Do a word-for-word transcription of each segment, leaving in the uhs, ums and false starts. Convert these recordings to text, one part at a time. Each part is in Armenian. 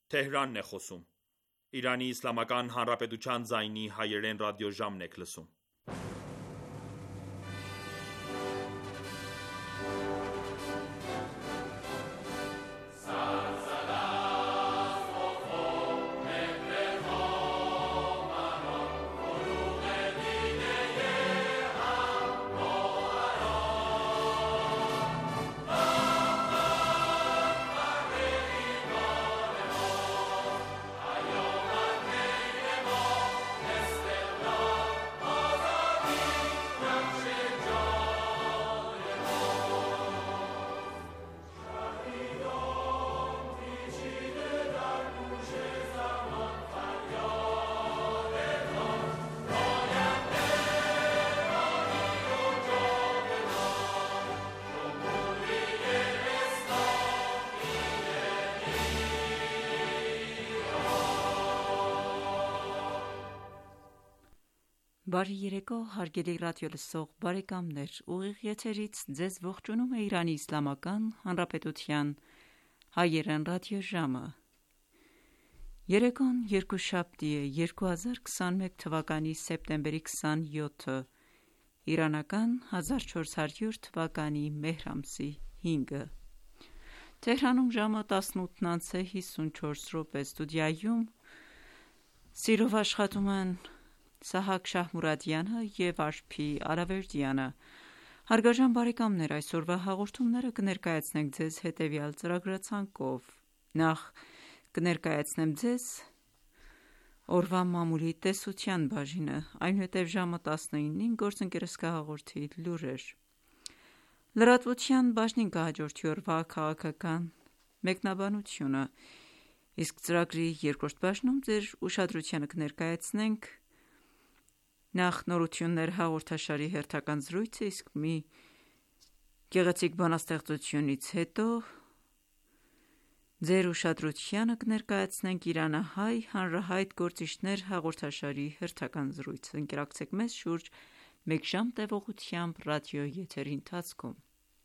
Թեհրանն է խոսում։ Իրանի Իսլամական Հանրապետության ձայնի հայերեն ռադիոժամն եք լսում։ Բարի երեկո, հարգելի ռադիոլսող բարեկամներ, ուղիղ եթերից ձեզ ողջունում է Իրանի Իսլամական Հանրապետության հայերեն ռադիոժամը։ Երեկոն երկուշաբթի է, երկու հազար քսաներկու թվականի սեպտեմբերի քսաներկու, իրանական հազար չորս հարյուր թվականի մեհր ամսի հինգը։ Թեհրանում ժամը տասնութն անց է հիսունչորս րոպե, ստուդիայում սիրով աշխատում են Սահակ Շահմուրադյանը և Արփի Արավերդյանը։ Հարգարժան բարեկամներ, այսօրվա հաղորդումները կներկայացնենք ձեզ հետևյալ ծրագրացանկով. Նախ կներկայացնեմ ձեզ օրվա մամուլի տեսության բաժինը, այնուհետև ժամը տասնինին գործընկերս կհաղորդի լուրեր։ Լրատվության բաժնին կհաջորդի օրվա քաղաքական մեկնաբանությունը, իսկ ծրագրի երկրորդ բաժնում ձեր ուշադրությանը կներկայացնենք նախ նորություններ հաղորդաշարի հերթական զրույցը, իսկ մի գեղեցիկ բանաստեղծությունից հետո ձեր ուշադրությանը կներկայացնենք Իրանահայ հանրահայտ գործիչներ հաղորդաշարի հերթական զրույցը։ Ընկերակցեք մեզ շուրջ մեկ ժամ տևողությամբ ռադիո եթերի ընթացքում։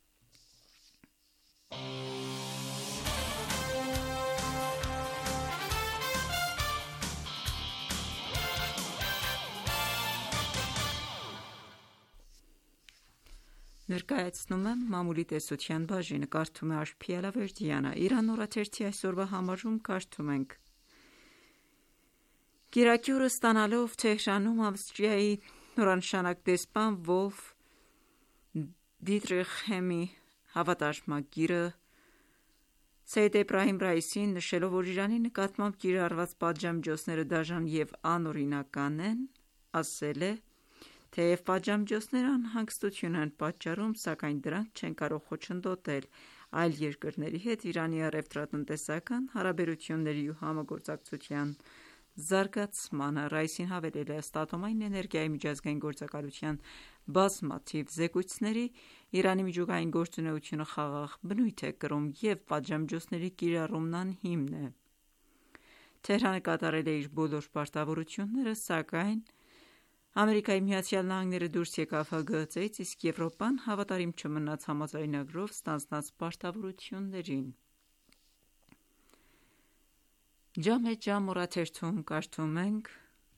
Ներկայացնում եմ մամուլի տեսության բաժինը, կարդում է Արփի Արավերդյանը։ Իրան օրաթերթի այսօրվա համարում կարդում ենք. Կիրակի օրը ստանալով Թեհրանում Ավստրիայի նորանշանակ դեսպան Վոլֆ Դիտրիխհեմի հավատարմագիրը Սեյեդ Էբրահիմ Ռայիսին նշելով, որ Իրանի նկատմամբ կիրառված պատժամիջոցները դաժան և անօրինական են, ասել է. Թեև պատժամիջոցները անհանգստություն են պատճառում, սակայն դրանք չեն կարող խոչընդոտել այլ երկրների հետ Իրանի առևտրատնտեսական հարաբերությունների ու համագործակցության զարգացմանը։ Ռայիսին հավելել է. ըստ Ատոմային էներգիայի միջազգային գործակալության բազմաթիվ զեկույցների, Իրանի միջուկային գործունեությունը խաղաղ բնույթ է կրում և պատժամիջոցների կիրառումն անհիմն է։ Թեհրանը կատարել է իր բոլոր պարտավորությունները, սակայն Ամերիկայի Միացյալ Նահանգները դուրս եկավ Հ Գ Ծ-ից, իսկ Եվրոպան հավատարիմ չմնաց համաձայնագրով ստանձնած պարտավորություններին։ Ջամ է ջամ օրաթերթում կարդում ենք.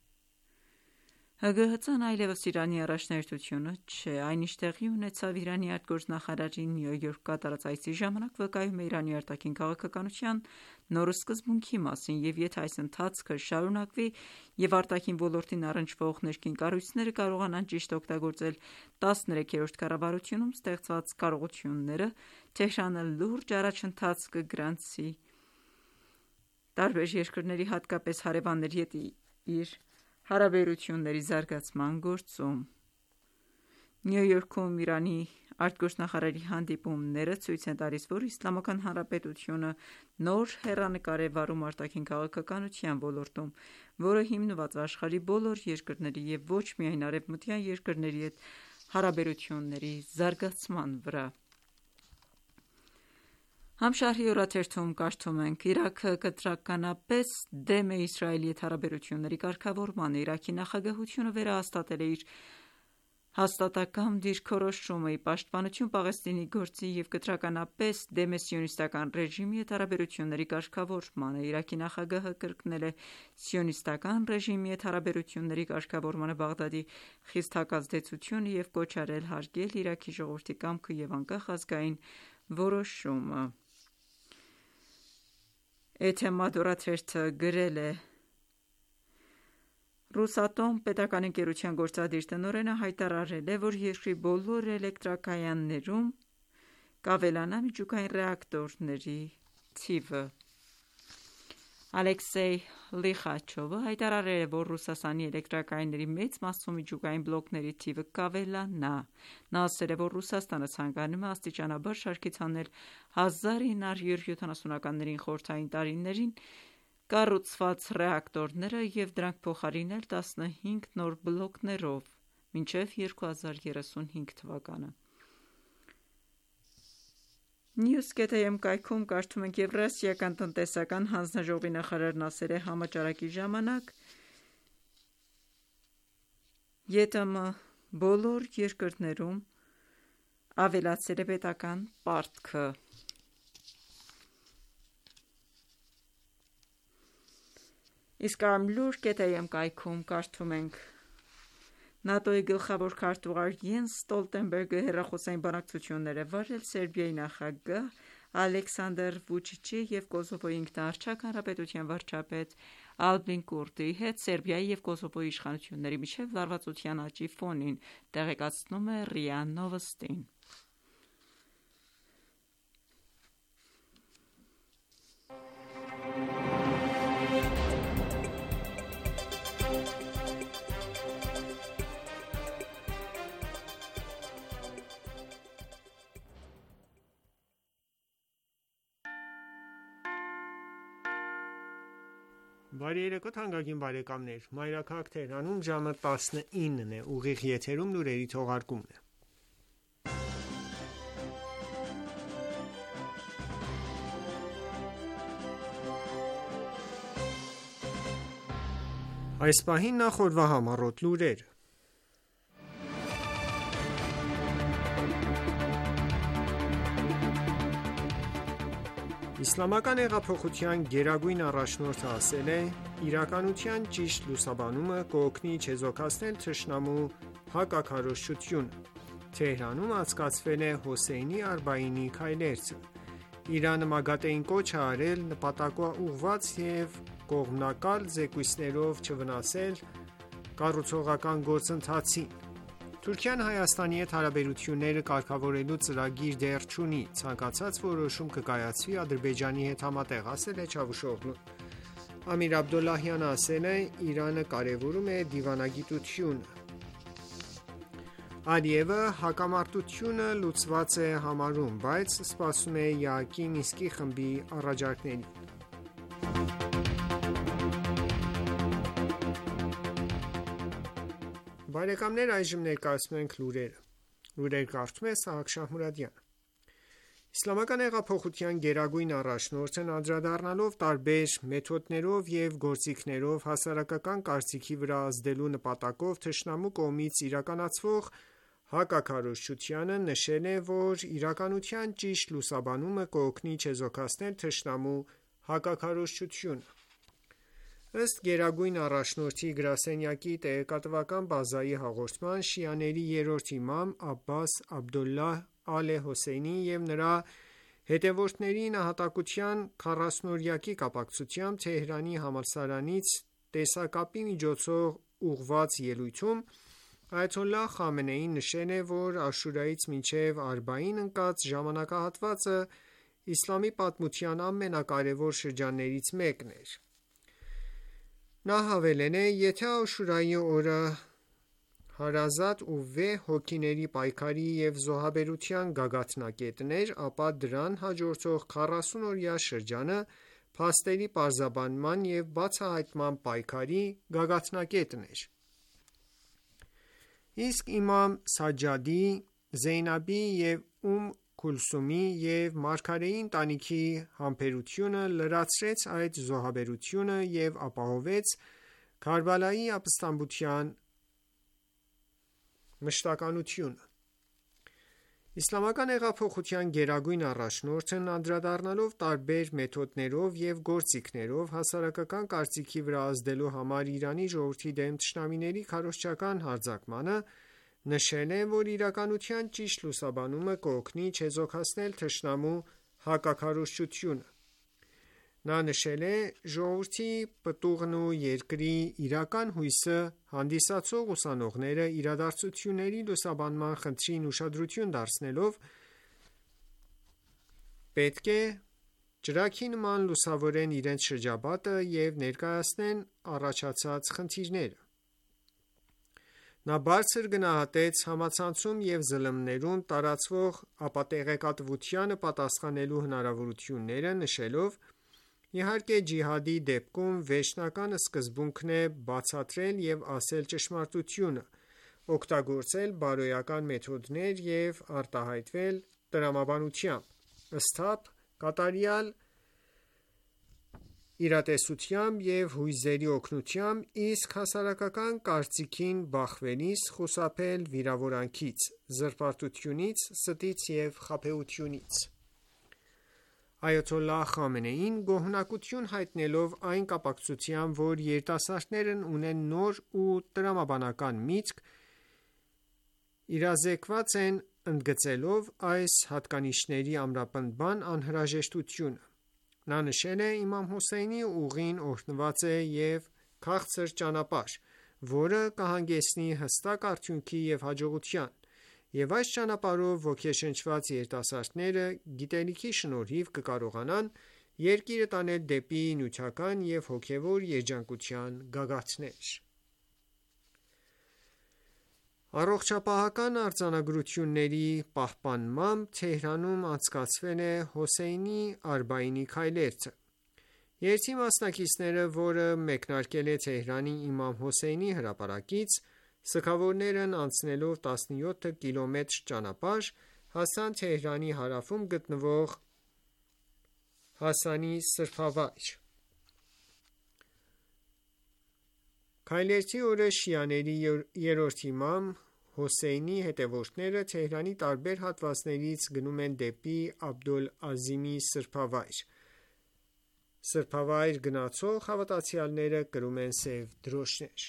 Հ Գ Հ Ծ-ն այլևս Իրանի առաջնահերթությունը չէ, այն ինչ տեղի ունեցավ Իրանի արտգործնախարարի Նյու Յորք կատարած այցի ժամանակ, վկայում է Իրանի արտաքին քաղաքականության նոր սկզբունքի մասին, և եթե այս ընթացքը շարունակվի և արտաքին ոլորտին առնչվող ներքին կառույցները կարողանան ճիշտ օգտագործել տասներեքերորդ կառավարությունում ստեղծված կարողությունները, Թեհրանը լուրջ առաջընթաց կգրանցի տարբեր երկրների, հատկապես հարևանների հետ իր հարաբերությունների զարգացման գործում։ Նյու Յորքում Իրանի արտգործնախարարի հանդիպումները ցույց են տալիս, որ Իսլամական Հանրապետությունը նոր հեռանկար է վարում արտաքին քաղաքականության ոլորտում, որը հիմնված է աշխարհի բոլոր երկրների և ոչ միայն արևմտյան երկրների հետ հարաբերությունների զարգացման վրա։ Համշահրի օրաթերթում կարդում ենք. Իրաքը կտրականապես դեմ է Իսրայելի հետ հարաբերությունների կարգավորմանը։ Իրաքի նախագահությունը վերահաստատել է իր Հաստատակամ դիրքորոշումը՝ ի պաշտպանություն Պաղեստինի գործի և կտրականապես դեմ է սիոնիստական ռեժիմի հետ հարաբերությունների կարգավորմանը։ Իրաքի նախագահը կրկնել է սիոնիստական ռեժիմի հետ հարաբերությունների կարգավորմանը Բաղդադի խիստ հակազդեցությունը և կոչ արել հարգել Իրաքի ժողովրդի կամքը և անկախ ազգային որոշումը։ Էթեմադ թերթը գրել է. «Ռուսատոմ» պետական ընկերության գործադիր տնօրենը հայտարարել է, որ երկրի բոլոր էլեկտրակայաններում կավելանա միջուկային ռեակտորների թիվը։ Ալեքսեյ Լիխաչովը հայտարարել է, որ Ռուսաստանի էլեկտրակայանների մեծ մասում միջուկային բլոկների թիվը կավելանա։ Նա ասել է, որ Ռուսաստանը ցանկանում է աստիճանաբար շարքից հանել հազար ինը հարյուր յոթանասունականներին խորհրդային տարիներին կառուցված ռեակտորները և դրանք փոխարինել տասնհինգ նոր բլոկներով մինչև երկու հազար երեսունհինգ թվականը։ News.am կայքում կարդում ենք. Եվրասիական տնտեսական հանձնաժողովի նախարարն ասել է համաճարակի ժամանակ. ԵՏՄ բոլոր երկրներում ավելացել է պետական պարտքը։ Իսկ Armlur.am կայքում կարդում ենք. ՆԱՏՕ-ի գլխավոր քարտուղար Յենս Ստոլտենբերգը հեռախոսային բանակցություններ է վարել Սերբիայի նախագահ Ալեքսանդր Վուչիչի և Կոսովոյի ինքնահռչակ հանրապետության վարչապետ Ալբին Կուրտիի հետ Սերբիայի և Կոսովոյի իշխանությունների միջև լարվածության աճի ֆոնին, տեղեկացնում է ՌԻԱ Նովոստին։ Բարի երեկո թանկագին բարեկամներ, Մայրաքաղաք Թեհրանում ժամը տասնինն է, ուղիղ եթերում լուրերի թողարկումն է։ Այս պահին նախ օրվա համառոտ լուրեր։ Իսլամական հեղափոխության գերագույն առաջնորդը ասել է. «Իրականության ճիշտ լուսաբանումը կօգնի չեզոքացնել թշնամու հակաքարոզչությունը»։ Թեհրանում անցկացվել է Հոսեյնի Արբաինի քայլերթը։ Իրանը ՄԱԳԱՏԷ-ին կոչ է արել նպատակաուղղված և կողմնակալ զեկույցներով չվնասել կառուցողական գործընթացին։ Թուրքիան Հայաստանի հետ հարաբերությունները կարգավորելու ծրագիր դեռ չունի։ Ցանկացած որոշում կկայացվի Ադրբեջանի հետ համատեղ, ասել է Չավուշօղլուն։ Ամիր Աբդոլլահյանը ասել է. «Իրանը կարևորում է դիվանագիտությունը»։ Ալիևը հակամարտությունը լուծված է համարում, բայց սպասում է ԵԱՀԿ-ի Մինսկի խմբի առաջարկներին։ Բարեկամներ, այժմ ներկայացնում ենք լուրերը։ Լուրեր կարդում է Սահակ Շահմուրադյանը։ Իսլամական հեղափոխության գերագույն առաջնորդն անդրադառնալով տարբեր մեթոդներով և գործիքներով հասարակական կարծիքի վրա ազդելու նպատակով թշնամու կողմից իրականացվող հակաքարոզչությանը, նշել է, որ իրականության ճիշտ լուսաբանումը կօգնի չեզոքացնել թշնամու հակաքարոզչությունը։ Ըստ գերագույն առաջնորդի գրասենյակի տեղեկատվական բազայի հաղորդման, շիաների երրորդ իմամ Աբբաս Աբդոլլահ Ալ Հոսեյնի և նրա հետևորդների նահատակության քառասունօրյակի կապակցությամբ Թեհրանի համալսարանից տեսակապի միջոցով ուղղված ելույթում այաթոլլահ Խամենեին նշել է, որ Աշուրայից մինչև Արբաին ընկած ժամանակահատվածը իսլամի պատմության ամենակարևոր շրջաններից մեկն էր։ Նա հավելել է. «Եթե Աշուրայի օրը հարազատ ու վեհ հոգիների պայքարի և զոհաբերության գագաթնակետն էր, ապա դրան հաջորդող քառասունօրյա շրջանը փաստերի պարզաբանման և բացահայտման պայքարի գագաթնակետն էր»։ Իսկ իմամ Սաջադի, Զեյնաբի և Ում Քուլսումի և մարգարեի ընտանիքի համբերությունը լրացրեց այդ զոհաբերությունը և ապահովեց Քարբալայի ապստամբության մշտականությունը։ Իսլամական հեղափոխության գերագույն առաջնորդն անդրադառնալով տարբեր մեթոդներով և գործիքներով հասարակական կարծիքի վրա ազդելու համար Իրանի ժողովրդի դեմ թշնամիների քարոզչական հարձակմանը, նշել է, որ իրականության ճիշտ լուսաբանումը կօգնի չեզոքացնել թշնամու հակաքարոզչությունը։ Նա նշել է. «Ժողովրդի պտուղն ու երկրի իրական հույսը հանդիսացող ուսանողները իրադարձությունների լուսաբանման խնդրին ուշադրություն դարձնելով, պետք է ճրագի նման լուսավորեն իրենց շրջապատը և ներկայացնեն առաջացած խնդիրները»։ Նա բարձր գնահատեց համացանցում և ԶԼՄ-ներում տարածվող ապատեղեկատվությանը պատասխանելու հնարավորությունները, նշելով. «Իհարկե, ջիհադի դեպքում վերջնական սկզբունքն է բացատրել և ասել ճշմարտությունը, օգտագործել բարոյական մեթոդներ և արտահայտվել տրամաբանությամբ, սթափ, կատարյալ իրատեսությամբ և հույզերի օգնությամբ, իսկ հասարակական կարծիքին բախվելիս խուսափել վիրավորանքից, զրպարտությունից, ստից և խաբեությունից»։ Այաթոլլահ Խամենեին գոհունակություն հայտնելով այն կապակցությամբ, որ երիտասարդներն ունեն նոր ու տրամաբանական միտք, իրազեկված են, ընդգծելով այս հատկանիշների ամրապնդման անհրաժեշտությունը։ Նա նշել է. «Իմամ Հոսեյնի ուղին օրհնված և քաղցր ճանապարհ, որը կհանգեցնի հստակ արդյունքի և հաջողության, և այս ճանապարհով ոգեշնչված երիտասարդները գիտելիքի շնորհիվ կկարողանան երկիրը տանել դեպի նյութական և հոգևոր երջանկության գագաթներ»։ Առողջապահական արձանագրությունների պահպանմամբ Թեհրանում անցկացվել է Հոսեյնի Արբաինի քայլերթը։ Երթի մասնակիցները, որը մեկնարկել է Թեհրանի իմամ Հոսեյնի հրապարակից, սգավորներն անցնելով տասնյոթ կիլոմետր ճանապարհ, հասան Թեհրանի հարավում գտնվող Հասանի սրբավայր։ Քայլերթի օրը շիաների երրորդ իմամ Հոսեյնի հետևորդները Թեհրանի տարբեր հատվածներից գնում են դեպի Աբդոլ-Ազիմի սրբավայր։ Սրբավայր գնացող հավատացյալները կրում են սև դրոշներ։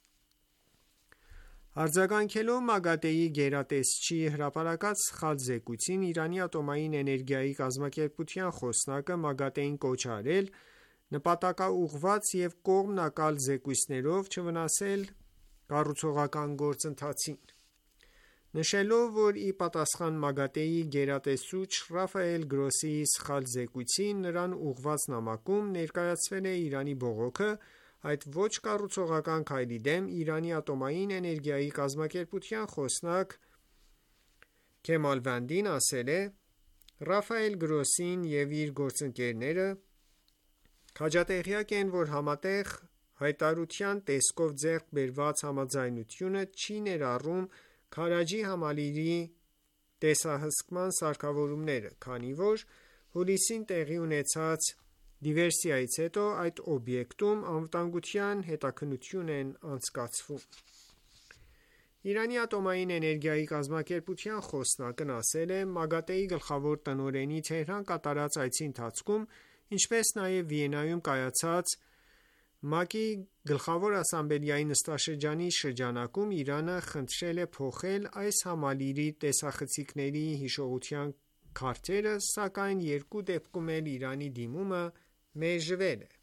Արձագանքելով ՄԱԳԱՏԷ-ի գերատեսչի հրապարակած սխալ զեկույցին, Իրանի ատոմային էներգիայի կազմակերպության խոսնակը ՄԱԳԱՏԷ-ին կոչ է արել նպատակաուղղված և կողմնակալ զեկույցներով չվնասել կառուցողական գործընթացին։ Նշելով, որ ի պատասխան ՄԱԳԱՏԷ-ի գերատեսչուչ Ռաֆայել Գրոսիի սխալ զեկույցի, նրան ուղղված նամակում ներկայացվել է Իրանի բողոքը, այդ ոչ կառուցողական քայլի դեմ, Իրանի ատոմային էներգիայի կազմակերպության խոսնակ Քեմալվանդին ասել է. «Ռաֆայել Գրոսին և իր գործընկերները քաջատեղյակ են, որ համատեղ հայտարարության տեսքով ձեռք բերված համաձայնությունը չի ներառում Քարաջի համալիրի տեսահսկման սարքավորումները, քանի որ հուլիսին տեղի ունեցած դիվերսիայից հետո այդ օբյեկտում անվտանգության հետաքննություն են անցկացվում»։ Իրանի ատոմային էներգիայի կազմակերպության խոսնակն ասել է. «ՄԱԳԱՏԷ-ի գլխավոր տնօրենի Թեհրան կատարած այցի ընթացքում, ինչպես նաև Վիեննայում կայացած ՄԱԿ-ի Գլխավոր ասամբլեայի նստաշրջանի շրջանակում Իրանը խնդրել է փոխել այս համալիրի տեսախցիկների հիշողության քարտերը, սակայն երկու դեպքում էլ Իրանի դիմումը մերժվել է»։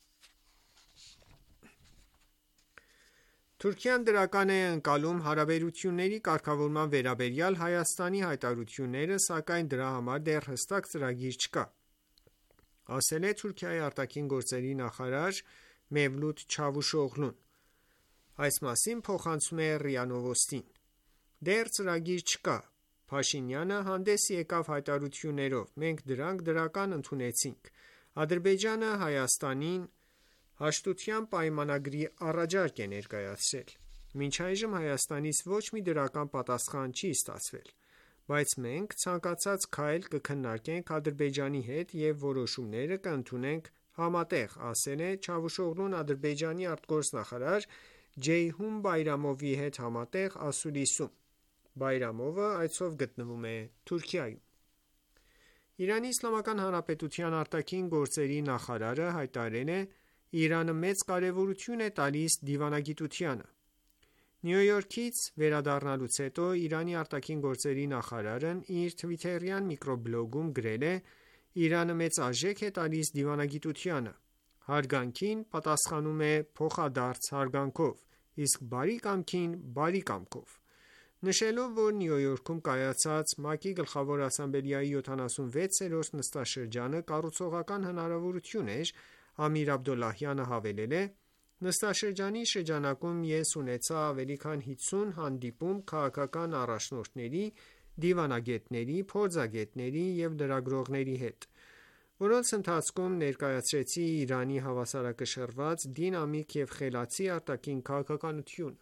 Թուրքիան դրական է ընկալում հարաբերությունների կարգավորման վերաբերյալ Հայաստանի հայտարարությունները, սակայն դրա համար դեռ հստակ ծրագիր չկա, ասել է Թուրքիայի արտաքին գործերի նախարար Մևլութ Չավուշօղլուն։ Այս մասին փոխանցում է ՌԻԱ Նովոստին։ Դեռ ծրագիր չկա։ Փաշինյանը հանդես եկավ հայտարարություններով, մենք դրանք դրական ընդունեցինք։ Ադրբեջանը Հայաստանին հաշտության պայմանագրի առաջարկ է ներկայացրել։ Մինչ այժմ Հայաստանից ոչ մի դրական պատասխան չի ստացվել, բայց մենք ցանկացած քայլ կքննարկենք Ադրբեջանի հետ և որոշումները կընդունենք համատեղ, ասել է Չավուշօղլուն Ադրբեջանի ԱԳ նախարար Ջեյհուն Բայրամովի հետ համատեղ ասուլիսում։ Բայրամովը այցով գտնվում է Թուրքիայում։ Իրանի Իսլամական Հանրապետության արտաքին գործերի նախարարը հայտարարել է. «Իրանը մեծ կարևորություն է տալիս դիվանագիտությանը»։ Նյու Յորքից վերադառնալուց հետո Իրանի արտաքին գործերի նախարարն իր թվիթերյան միկրոբլոգում գրել է. «Իրանը մեծ արժեք է տալիս դիվանագիտությանը։ Հարգանքին պատասխանում է փոխադարձ հարգանքով, իսկ բարի կամքին բարի կամքով»։ Նշելով, որ Նյու Յորքում կայացած ՄԱԿ-ի Գլխավոր ասամբլեայի յոթանասունվեցերորդ նստաշրջանը կառուցողական հնարավորություն էր, Ամիր Աբդոլլահյանը հավելել է. «Նստաշրջանի շրջանակում ես ունեցա ավելի քան հիսուն հանդիպում քաղաքական առաջնորդների, դիվանագետների, փորձագետների և լրագրողների հետ, որոնց ընթացքում ներկայացրեցի Իրանի հավասարակշռված, դինամիկ և խելացի արտաքին քաղաքականությունը»։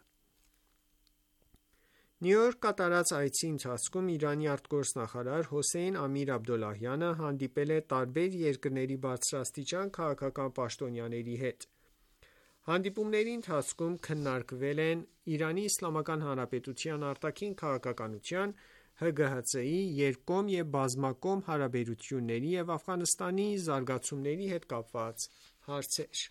Նյու Յորք կատարած այցի ընթացքում Իրանի արտգործնախարար Հոսեյն Ամիր Աբդոլլահյանը հանդիպել է տարբեր երկրների բարձրաստիճան քաղաքական պաշտոնյաների հետ։ Հանդիպումների ընթացքում քննարկվել են Իրանի Իսլամական Հանրապետության արտաքին քաղաքականության, ՀԳՀԾ-ի, երկկողմ և բազմակողմ հարաբերությունների և Աֆղանստանի զարգացումների հետ կապված հարցեր։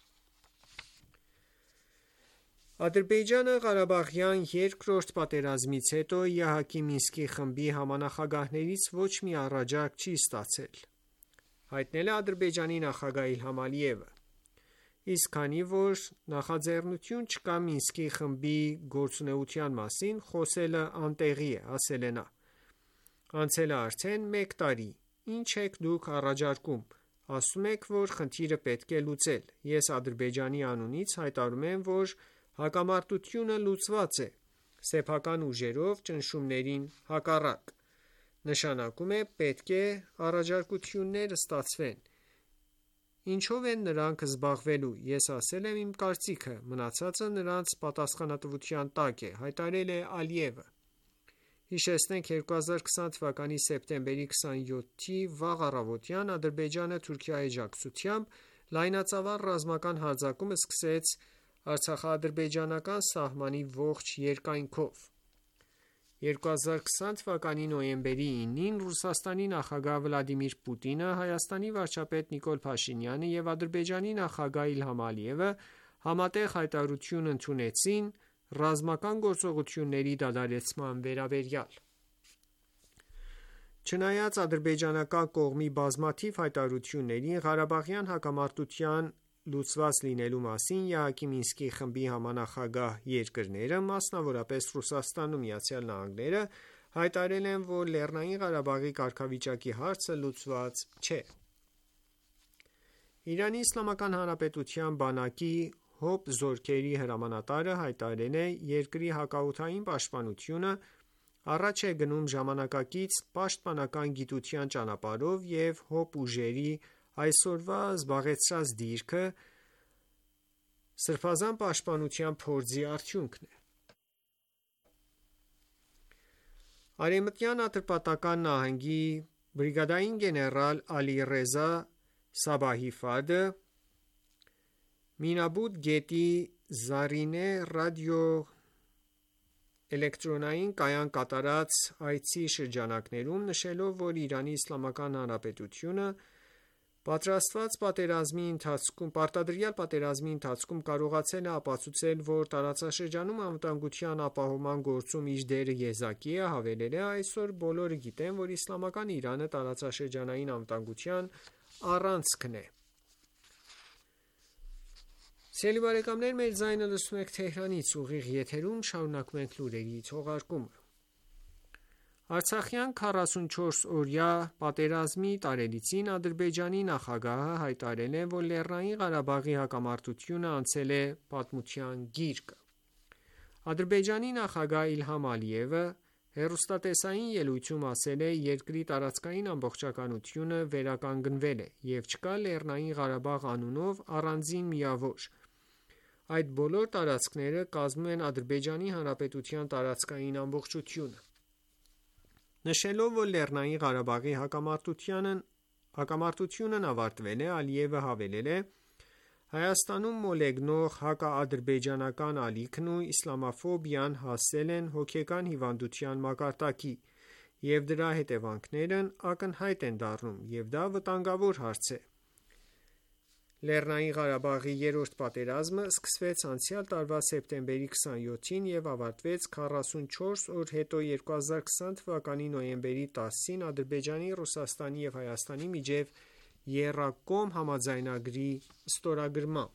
Ադրբեջանը Ղարաբաղյան երկրորդ պատերազմից հետո ԵԱՀԿ-ի Մինսկի խմբի համանախագահներից ոչ մի առաջարկ չի ստացել, հայտնել է Ադրբեջանի նախագահ Իլհամ Ալիևը։ Իսկ քանի որ նախաձեռնություն չկա Մինսկի խմբի գործունեության մասին, խոսելը անտեղի է, ասել է նա։ Անցել է արդեն մեկ տարի, ինչ եք դուք առաջարկում, ասում եք, որ խնդիրը պետք է լուծել։ Ես Ադրբեջանի անունից հայտարարում եմ, որ հակամարտությունը լուծված է, սեփական ուժերով ճնշումներին հակառակ։ Նշանակում է պետք է առաջարկություններ ստացվեն։ Ինչով են նրանք զբաղվելու, ես ասել եմ իմ կարծիքը, մնացածը նրանց պատասխանատվության տակ է, հայտարարել է Ալիևը։ Հիշեցնենք երկու հազար քսան թվականի սեպտեմբերի քսանյոթի վաղ առավոտյան Ադրբեջանը Թուրքիայի աջակցությամբ լայնածավալ ռազմական հարձակում սկսեց արցախա-ադրբեջանական սահմանի ողջ երկայնքով։ երկու հազար քսան թվականի նոյեմբերի ինին Ռուսաստանի նախագահ Վլադիմիր Պուտինը, Հայաստանի վարչապետ Նիկոլ Փաշինյանը և Ադրբեջանի նախագահ Իլհամ Ալիևը համատեղ հայտարարություն ընդունեցին ռազմական գործողությունների դադարեցման վերաբերյալ։ Չնայած ադրբեջանական կողմի բազմաթիվ հայտարարությունների, Ղարաբաղյան հակամարտության լուծված լինելու մասին ԵԱՀԿ-ի Մինսկի խմբի համանախագահ երկրները, մասնավորապես Ռուսաստանն ու Միացյալ Նահանգները, հայտարարել են, որ Լեռնային Ղարաբաղի կարգավիճակի հարցը լուծված չէ։ Իրանի Իսլամական Հանրապետության բանակի ՀՕՊ զորքերի հրամանատարը հայտարարել է. «Երկրի հակաօդային պաշտպանությունը առաջ է գնում ժամանակակից պաշտպանական գիտության ճանապարհով և ՀՕՊ ուժերի այսօրվա զբաղեցրած դիրքը սրբազան պաշտպանության փորձի արդյունքն է»։ Արևմտյան Ատրպատական նահանգի բրիգադային գեներալ Ալիռեզա Սաբահի Ֆադը Մինաբութ գետի Զարինե ռադիոէլեկտրոնային կայան կատարած այցի շրջանակներում, նշելով, որ Իրանի Իսլամական Հանրապետությունը պարտադրյալ պատերազմի ընթացքում կարողացել է ապացուցել, որ տարածաշրջանում անվտանգության ապահովման գործում իր դերը եզակի է, հավելել է. «Այսօր բոլորը գիտեն, որ Իսլամական Իրանը տարածաշրջանային անվտանգության առանցքն է»։ Սիրելի բարեկամներ, մեր ձայնը լսում եք Թեհրանից, ուղիղ եթերում շարունակում ենք լուրերի թողարկումը։ Արցախյան քառասունչորսօրյա պատերազմի տարելիցին Ադրբեջանի նախագահը հայտարարել է, որ Լեռնային Ղարաբաղի հակամարտությունը անցել է պատմության գիրկը։ Ադրբեջանի նախագահ Իլհամ Ալիևը հեռուստատեսային ելույթում ասել է. «Երկրի տարածքային ամբողջականությունը վերականգնվել է, և չկա Լեռնային Ղարաբաղ անունով առանձին միավոր։ Այդ բոլոր տարածքները կազմում են Ադրբեջանի Հանրապետության տարածքային ամբողջությունը»։ Նշելով, որ Լեռնային Ղարաբաղի հակամարտությունն ավարտվել է, Ալիևը հավելել է. Հայաստանում մոլեգնող հակաադրբեջանական ալիքն ու իսլամաֆոբիան հասել են հոգեկան հիվանդության մակարդակի, և դրա հետևանքներն ակնհայտ են դառնում, և դա վտանգավոր հարց է։ Լեռնային Ղարաբաղի երրորդ պատերազմը սկսվեց անցյալ տարվա սեպտեմբերի քսանյոթին և ավարտվեց քառասունչորս օր հետո երկու հազար քսան թվականի նոյեմբերի տասին Ադրբեջանի, Ռուսաստանի և Հայաստանի միջև եռակողմ համաձայնագրի ստորագրմամբ։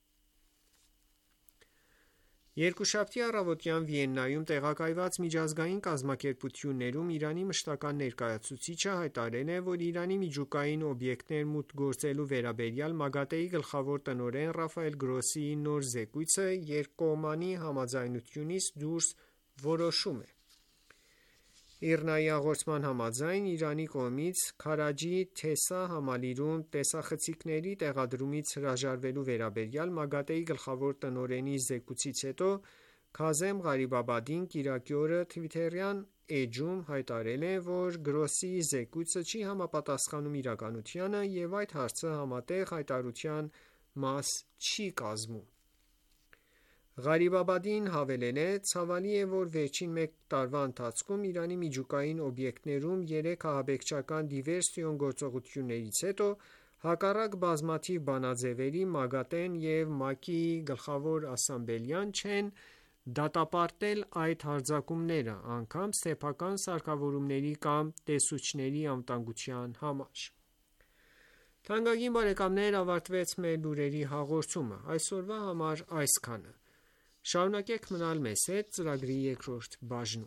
Երկուշաբթի առավոտյան Վիեննայում տեղակայված միջազգային կազմակերպություններում Իրանի մշտական ներկայացուցիչը հայտարարել է, որ Իրանի միջուկային օբյեկտներ մուտք գործելու վերաբերյալ ՄԱԳԱՏԷ-ի գլխավոր տնօրեն Ռաֆայել Գրոսիի նոր զեկույցը երկկողմանի համաձայնությունից դուրս որոշում է։ ԻՌՆԱ-ի հաղորդման համաձայն, Իրանի կողմից Քարաջի Թեսա համալիրում տեսախցիկների տեղադրումից հրաժարվելու վերաբերյալ ՄԱԳԱՏԷ-ի գլխավոր տնօրենի զեկույցից հետո Քազեմ Ղարիբաբադին կիրակի օրը թվիթերյան էջում հայտարարել է, որ Գրոսիի զեկույցը չի համապատասխանում իրականությանը և այդ հարցը համատեղ հայտարարության մաս չի կազմում։ Ղարիբաբադին հավելել է. «Ցավալի է, որ վերջին մեկ տարվա ընթացքում Իրանի միջուկային օբյեկտներում երեք ահաբեկչական դիվերսիոն գործողություններից հետո, հակառակ բազմաթիվ բանաձևերի, ՄԱԳԱՏԷ-ն և ՄԱԿ-ի Գլխավոր ասամբլեան չեն դատապարտել այդ հարձակումները, անգամ սեփական սարքավորումների կամ տեսուչների անվտանգության համար»։ Թանկագին բարեկամներ, ավարտվեց մեր լուրերի հաղորդումը։ Այսօրվա համար այսքանը։ Շարունակեք մնալ մեզ հետ ծրագրի երկրորդ բաժնում։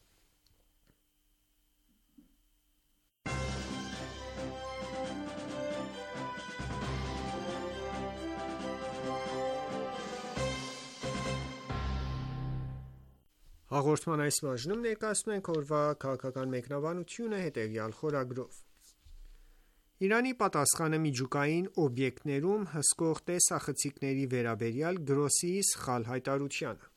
Հաղորդման այս բաժնում ներկայացնում ենք օրվա քաղաքական մեկնաբանությունը հետևյալ խորագրով։ Իրանի պատասխանը միջուկային օբյեկտներում հսկող տեսախցիկների վերաբերյալ Գրոսիի սխալ հայտարարությանը։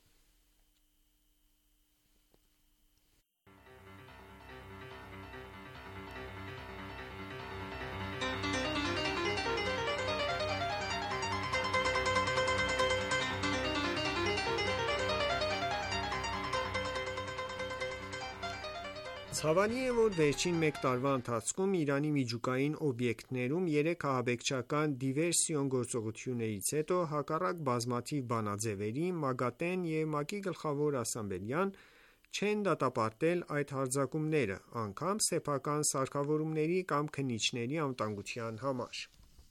Ցավալի է, որ վերջին մեկ տարվա ընթացքում Իրանի միջուկային օբյեկտներում երեք ահաբեկչական դիվերսիոն գործողություններից հետո, հակառակ բազմաթիվ բանաձևերի, ՄԱԳԱՏԷ-ն և ՄԱԿ-ի Գլխավոր ասամբլեան չեն դատապարտել այդ հարձակումները, անգամ սեփական սարքավորումների կամ քննիչների անվտանգության համար։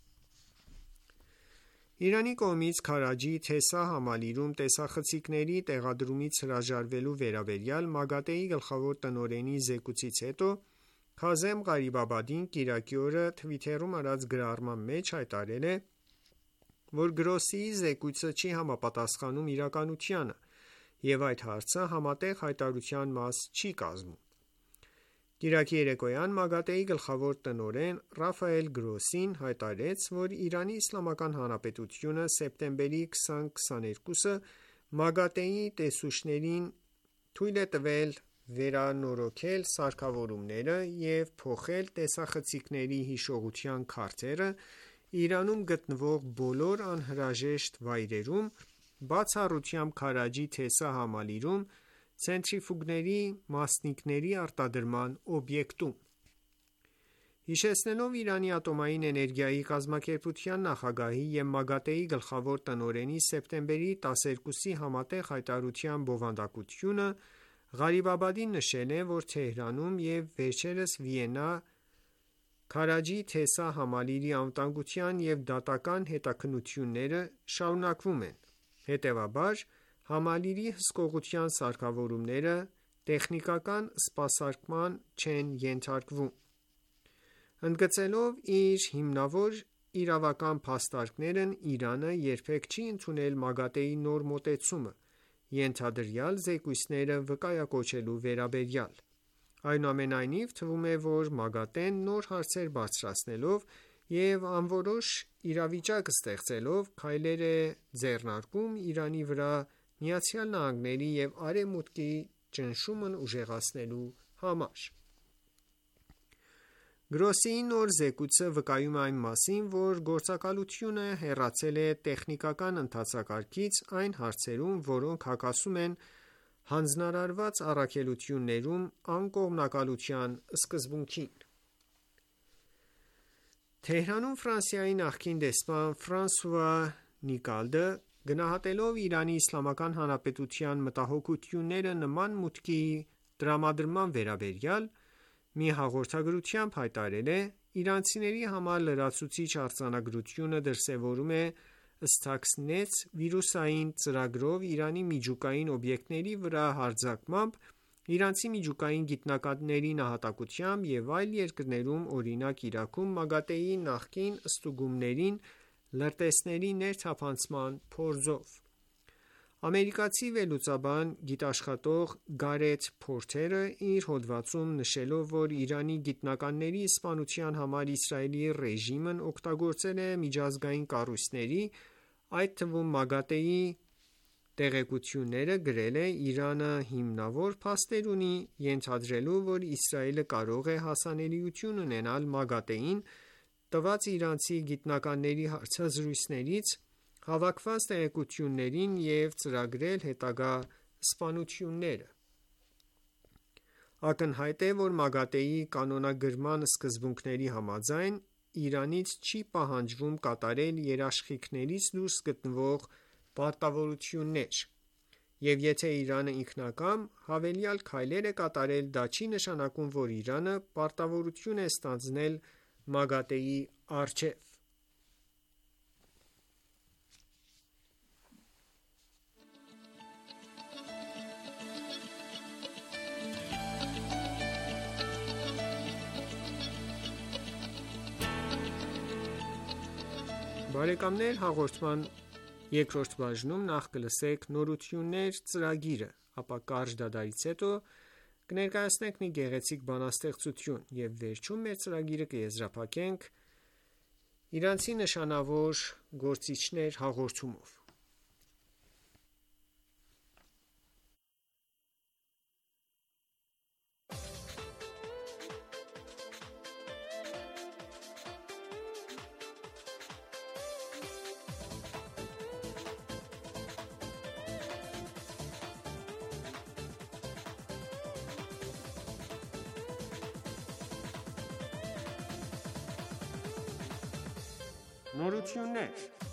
Իրանի կողմից Քարաջի Թեսա համալիրում տեսախցիկների տեղադրումից հրաժարվելու վերաբերյալ ՄԱԳԱՏԷ-ի գլխավոր տնօրենի զեկույցից հետո Քազեմ Ղարիբաբադին կիրակի օրը թվիթերում արած գրառման մեջ հայտարարել է, որ Գրոսիի զեկույցը չի համապատասխանում իրականությանը և այդ հարցը համատեղ հայտարարության մաս չի կազմում։ Կիրակի երեկոյան ՄԱԳԱՏԷ-ի գլխավոր տնօրեն Ռաֆայել Գրոսին հայտարարեց, որ Իրանի Իսլամական Հանրապետությունը սեպտեմբերի քսան քսաներկուսը ՄԱԳԱՏԷ-ի տեսուչներին թույլ է տվել վերանորոգել սարքավորումները և փոխել տեսախցիկների հիշողության քարտերը Իրանում գտնվող բոլոր անհրաժեշտ վայրերում, բացառությամբ Քարաջի Թեսա համալիրում ցենտրիֆուգների մասնիկների արտադրման օբյեկտում։ Հիշեցնելով Իրանի ատոմային էներգիայի կազմակերպության նախագահի և ՄԱԳԱՏԷ-ի գլխավոր տնօրենի սեպտեմբերի տասներկուսի համատեղ հայտարարության բովանդակությունը, Ղարիբաբադին նշել է, որ Թեհրանում և վերջերս Վիեննա Քարաջի Թեսա համալիրի անվտանգության և դատական հետաքննությունները շարունակվում են, հետևաբար համալիրի հսկողության սարքավորումները տեխնիկական սպասարկման չեն ենթարկվում։ Ընդգծելով իր հիմնավոր իրավական փաստարկներն Իրանը երբեք չի ընդունել ՄԱԳԱՏԷ-ի նոր մոտեցումը՝ ենթադրյալ զեկույցները վկայակոչելու վերաբերյալ։ Այնուամենայնիվ, թվում է, որ ՄԱԳԱՏԷ-ն նոր հարցեր բարձրացնելով և անորոշ իրավիճակ ստեղծելով քայլեր է ձեռնարկում Իրանի վրա ԱՄՆ-ի և Արևմուտքի ճնշումն ուժեղացնելու համար։ Գրոսիի նոր զեկույցը վկայում է այն մասին, որ գործակալությունը հեռացել է տեխնիկական ընթացակարգից այն հարցերում, որոնք հակասում են հանձնարարված առաքելություններում անկողմնակալության սկզբունքին: Թեհրանում Ֆրանսիայի նախկին դեսպան Ֆրանսուয়া Նիկալդը, գնահատելով Իրանի Իսլամական Հանրապետության մտահոգությունները նման մուտքի տրամադրման վերաբերյալ, մի հաղորդագրությամբ հայտարարել է. «Իրանցիների համար լրացուցիչ արձանագրությունը դրսևորում է Stuxnet վիրուսային ծրագրով Իրանի միջուկային օբյեկտների վրա հարձակմամբ, իրանցի միջուկային գիտնականների նահատակությամբ և այլ երկրներում, օրինակ Իրաքում, ՄԱԳԱՏԷ-ի նախկին ստուգումներին լրտեսների ներթափանցման փորձով»: Ամերիկացի վերլուծաբան, գիտաշխատող Գարեթ Փորթերը իր հոդվածում նշելով, որ Իրանի գիտնականների սպանության համար Իսրայելի ռեժիմն օգտագործել է միջազգային կառույցների, այդ թվում ՄԱԳԱՏԷ-ի տեղեկությունները, գրել է. «Իրանը հիմնավոր փաստեր ունի ենթադրելու, որ Իսրայելը կարող է հասանելիություն ունենալ ՄԱԳԱՏԷ-ին տված իրանցի գիտնականների հարցազրույցներից հավաքված տեղեկություններին և ծրագրել հետագա սպանությունները»: Ակնհայտ է, որ ՄԱԳԱՏԷ-ի կանոնագրման սկզբունքների համաձայն, Իրանից չի պահանջվում կատարել երաշխիքներից դուրս գտնվող պարտավորություններ, և եթե Իրանը ինքնակամ հավելյալ քայլեր է կատարել, դա չի նշանակում, որ Իրանը պարտավորություն է ստանձնել ՄԱԳԱՏԷ-ի առջև: Բարեկամներ հաղորդման երկրորդ բաժնում նախ կլսենք նորություններ ծրագիրը, ապա կարճ դադարից հետո կներկայացնենք մի գեղեցիկ բանաստեղծություն և վերջում մեր ծրագիրը կեզրափակենք իրանցի նշանավոր գործիչներ հաղորդումով: Նորություններ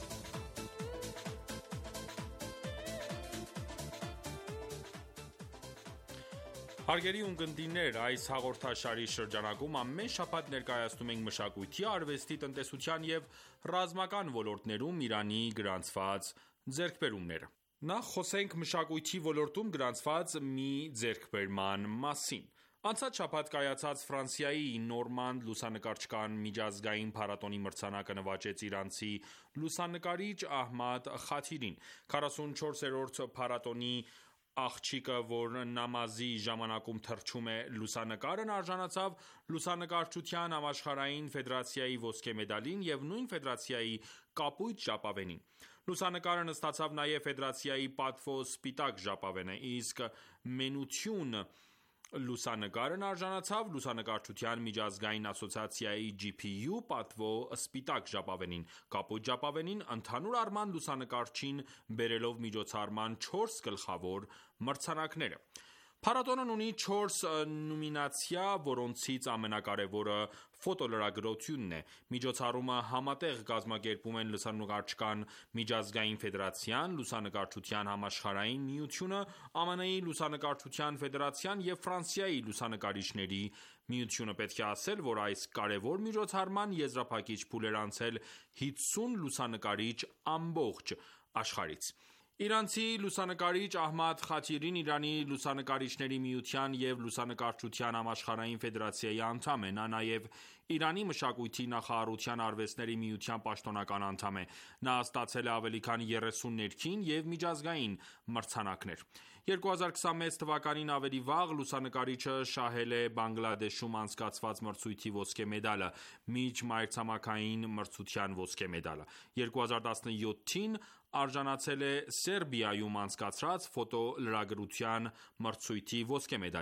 Հարգելի ունկնդիրներ, այս հաղորդաշարի շրջանակում ամեն շաբաթ ներկայացնում ենք մշակույթի, արվեստի, տնտեսության և ռազմական ոլորտներում Իրանի գրանցված ձեռքբերումները: Նախ խոսենք մշակույթի ոլորտում գրանցված մի ձեռքբերման մասին: Անցած շաբաթ կայացած Ֆրանսիայի Նորմանդ լուսանկարչական միջազգային փառատոնի մրցանակը նվաճեց իրանցի լուսանկարիչ Ահմադ Խաթիրին: քառասունչորսերորդ փառատոնի աղջիկը, որ նամազի ժամանակում թռչում է լուսանկարն արժանացավ Լուսանկարչության համաշխարհային ֆեդերացիայի ոսկե մեդալին և նույն ֆեդերացիայի կապույտ ժապավենին: Լուսանկարն ստացավ նաև ֆեդերացիայի պատվո սպիտակ ժապավենը, իսկ մենություն լուսանկարն արժանացավ Լուսանկարչության միջազգային ասոցիացիայի ջի փի յու պատվո սպիտակ ժապավենին: Կապույտ ժապավենին ընդհանուր առմամբ լուսանկարչին բերելով միջոցառման չորս գլխավոր մրցանակները: Փառատոնն ունի չորս նոմինացիա, որոնցից ամենակարևորը ֆոտոլրագրությունն է: Միջոցառումը համատեղ կազմակերպում են Լուսանկարչական միջազգային ֆեդերացիան, Լուսանկարչության համաշխարհային միությունը, ԱՄՆ-ի լուսանկարչության ֆեդերացիան և Ֆրանսիայի լուսանկարիչների միությունը: Պետք է ասել, որ այս կարևոր միջոցառման եզրափակիչ փուլ էր անցել հինգսուն լուսանկարիչ ամբողջ աշխարհից: Իրանցի լուսանկարիչ Ահմադ Խաթիրին Իրանի լուսանկարիչների միության և Լուսանկարչության համաշխարհային ֆեդերացիայի անդամ է: Նա նաև Իրանի մշակույթի նախարարության արվեստների միության պաշտոնական անդամ է: Նա ստացել է ավելի քան երեսուն ներքին և միջազգային մրցանակներ: երկու հազար քսանմեծ թվականին ավելի վաղ լուսանկարիչը շահել է Բանգլադեշում անցկացված մրցույթի ոսկե մեդալը՝ միջմայրցամաքային մրցության ոսկե մեդալը: երկու հազար տասնյոթին արժանացել է Սերբիայում անցկացրած ֆոտոլրագրության մրցույթի ոսկե մեդալին: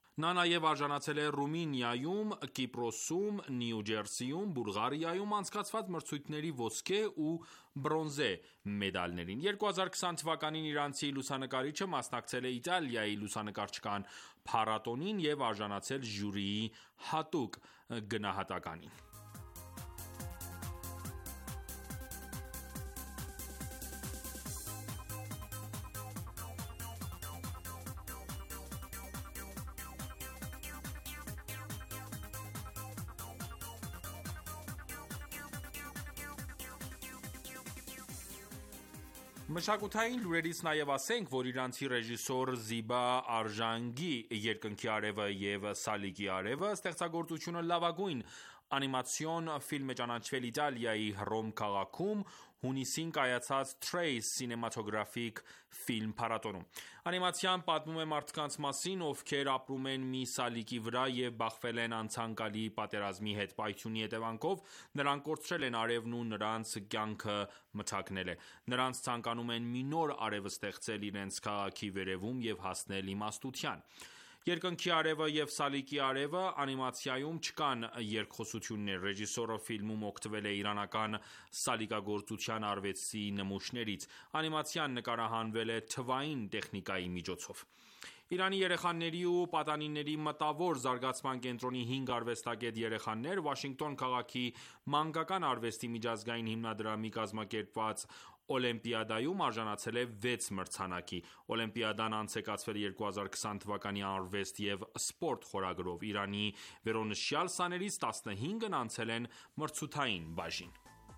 Նա նաև արժանացել է Ռումինիայում, Կիպրոսում, Նյու Ջերսիում, Բուլղարիայում անցկացված մրցույթների ոսկե ու բրոնզե մեդալներին: երկու հազար քսան թվականին իրանցի լուսանկարիչը մասնակցել է Իտալիայի լուսանկարչական փառատոնին և արժանացել ժյուրիի հատուկ գնահատականին: Մշակութային լուրերից նաև ասենք, որ իրանցի ռեժիսոր Զիբա Արժանգի «Երկնքի արևը և Սալիկի արևը» ստեղծագործությունը լավագույն անիմացիոն ֆիլմ է ճանաչվել Իտալիայի Հռոմ քաղաքում հունիսին կայացած Trace կինեմատոգրաֆիկ ֆիլմ փառատոնում: Անիմացիան պատմում է մարդկանց մասին, ովքեր ապրում են մի սալիկի վրա և բախվել են անցանկալի պատերազմի հետ: Պայթյունի հետևանքով նրանք կորցրել են արևն ու նրանց կյանքը մթաքնել է: Նրանք ցանկանում են մի նոր արև ստեղծել իրենց քաղաքի վերևում և հասնել իմաստության: «Երկնքի արևը և Սալիկի արևը» անիմացիայում չկան երկխոսություններ: Ռեժիսորը ֆիլմում օգտվել է իրանական սալիկագործության արվեստի նմուշներից: Անիմացիան նկարահանվել է թվային տեխնիկայի միջոցով: Իրանի երեխաների ու պատանիների մտավոր զարգացման կենտրոնի հինգ արվեստագետ երեխաներ Վաշինգտոն քաղաքի մանկական արվեստի միջազգային հիմնադրամի կազմակերպված օլիմպիադայում արժանացել է վեց մրցանակի: Օլիմպիադան անց է կացվել երկու հազար քսան թվականի արվեստ և սպորտ խորագրով: Իրանի վերոնշյալ սաներից տասնհինգն անցել են մրցութային բաժին: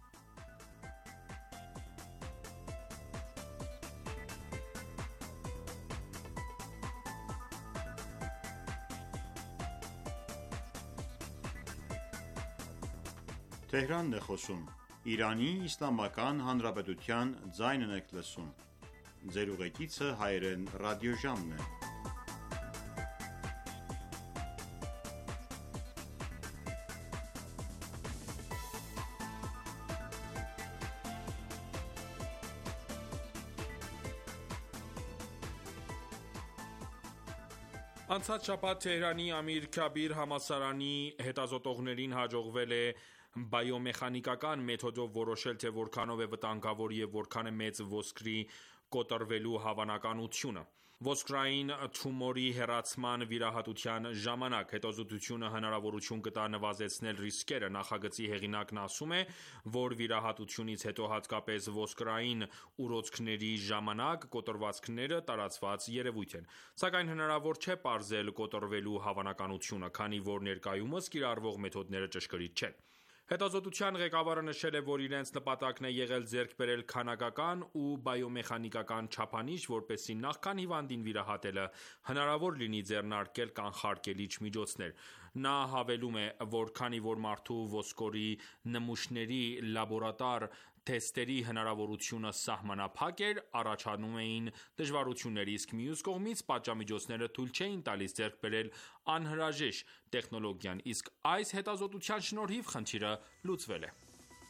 Անցած շաբաթ Թեհրանի Ամիր Քաբիր համալսարանի հետազոտողներին հաջողվել է բիոմեխանիկական մեթոդով որոշել, թե որքանով է վտանգավոր և որքան է մեծ ոսկրի կոտրվելու հավանականությունը ոսկրային թումորի հեռացման վիրահատության ժամանակ: Հետազոտությունը հնարավորություն կտա նվազեցնել ռիսկերը: Նախագծի հեղինակն ասում է, որ վիրահատությունից հետո, հատկապես ոսկրային ուռուցքների ժամանակ, կոտրվածքները տարածված երևույթ են: Սակայն հնարավոր չէ պարզել կոտրվելու հավանականությունը, քանի որ ներկայումս կիրառվող մեթոդները ճշգրիտ չեն: Հետազոտության ղեկավարը նշել է, որ իրենց նպատակն է եղել ձեռք բերել քանակական ու բիոմեխանիկական չափանիշ, որպեսզի նախքան հիվանդին վիրահատելը, հնարավոր լինի ձեռնարկել կանխարգելիչ միջոցներ: Նա հավելում է, որ քանի որ մարդու ոսկորի նմուշների լաբորատոր թեստերի հնարավորությունը սահմանափակ էր, առաջանում էին դժվարություններ, իսկ մյուս կողմից, պատժամիջոցները թույլ չէին տալիս ձեռք բերել անհրաժեշտ տեխնոլոգիան: Իսկ այս հետազոտության շնորհիվ խնդիրը լուծվել է: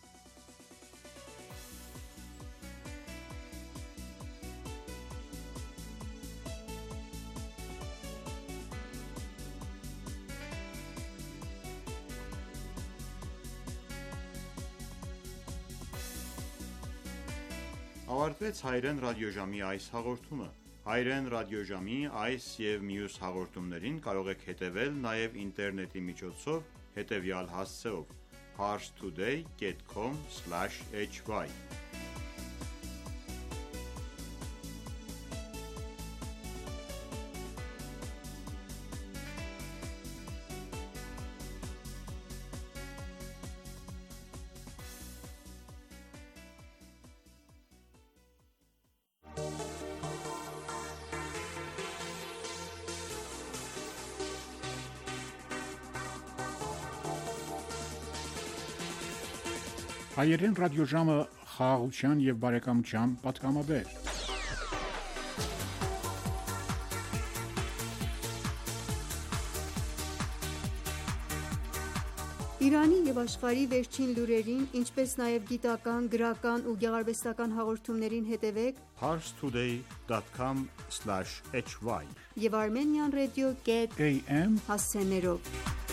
Ավարտվեց հայրեն ռադիոժամի այս հաղորդումը: Հայրեն ռադիոժամի այս և մյուս հաղորդումներին կարող եք հետևել նաև ինտերնետի միջոցով հետևյալ հասցեով՝ parstoday dot com slash h y Հայերեն ռադիոժամը խաղաղության և բարեկամության պատգամաբեր: Իրանի և աշխարհի վերջին լուրերին, ինչպես նաև գիտական, գրական ու գեղարվեստական հաղորդումներին հետևեք Parstoday dot com slash h y և Armenian Radio dot A M հասցեներով։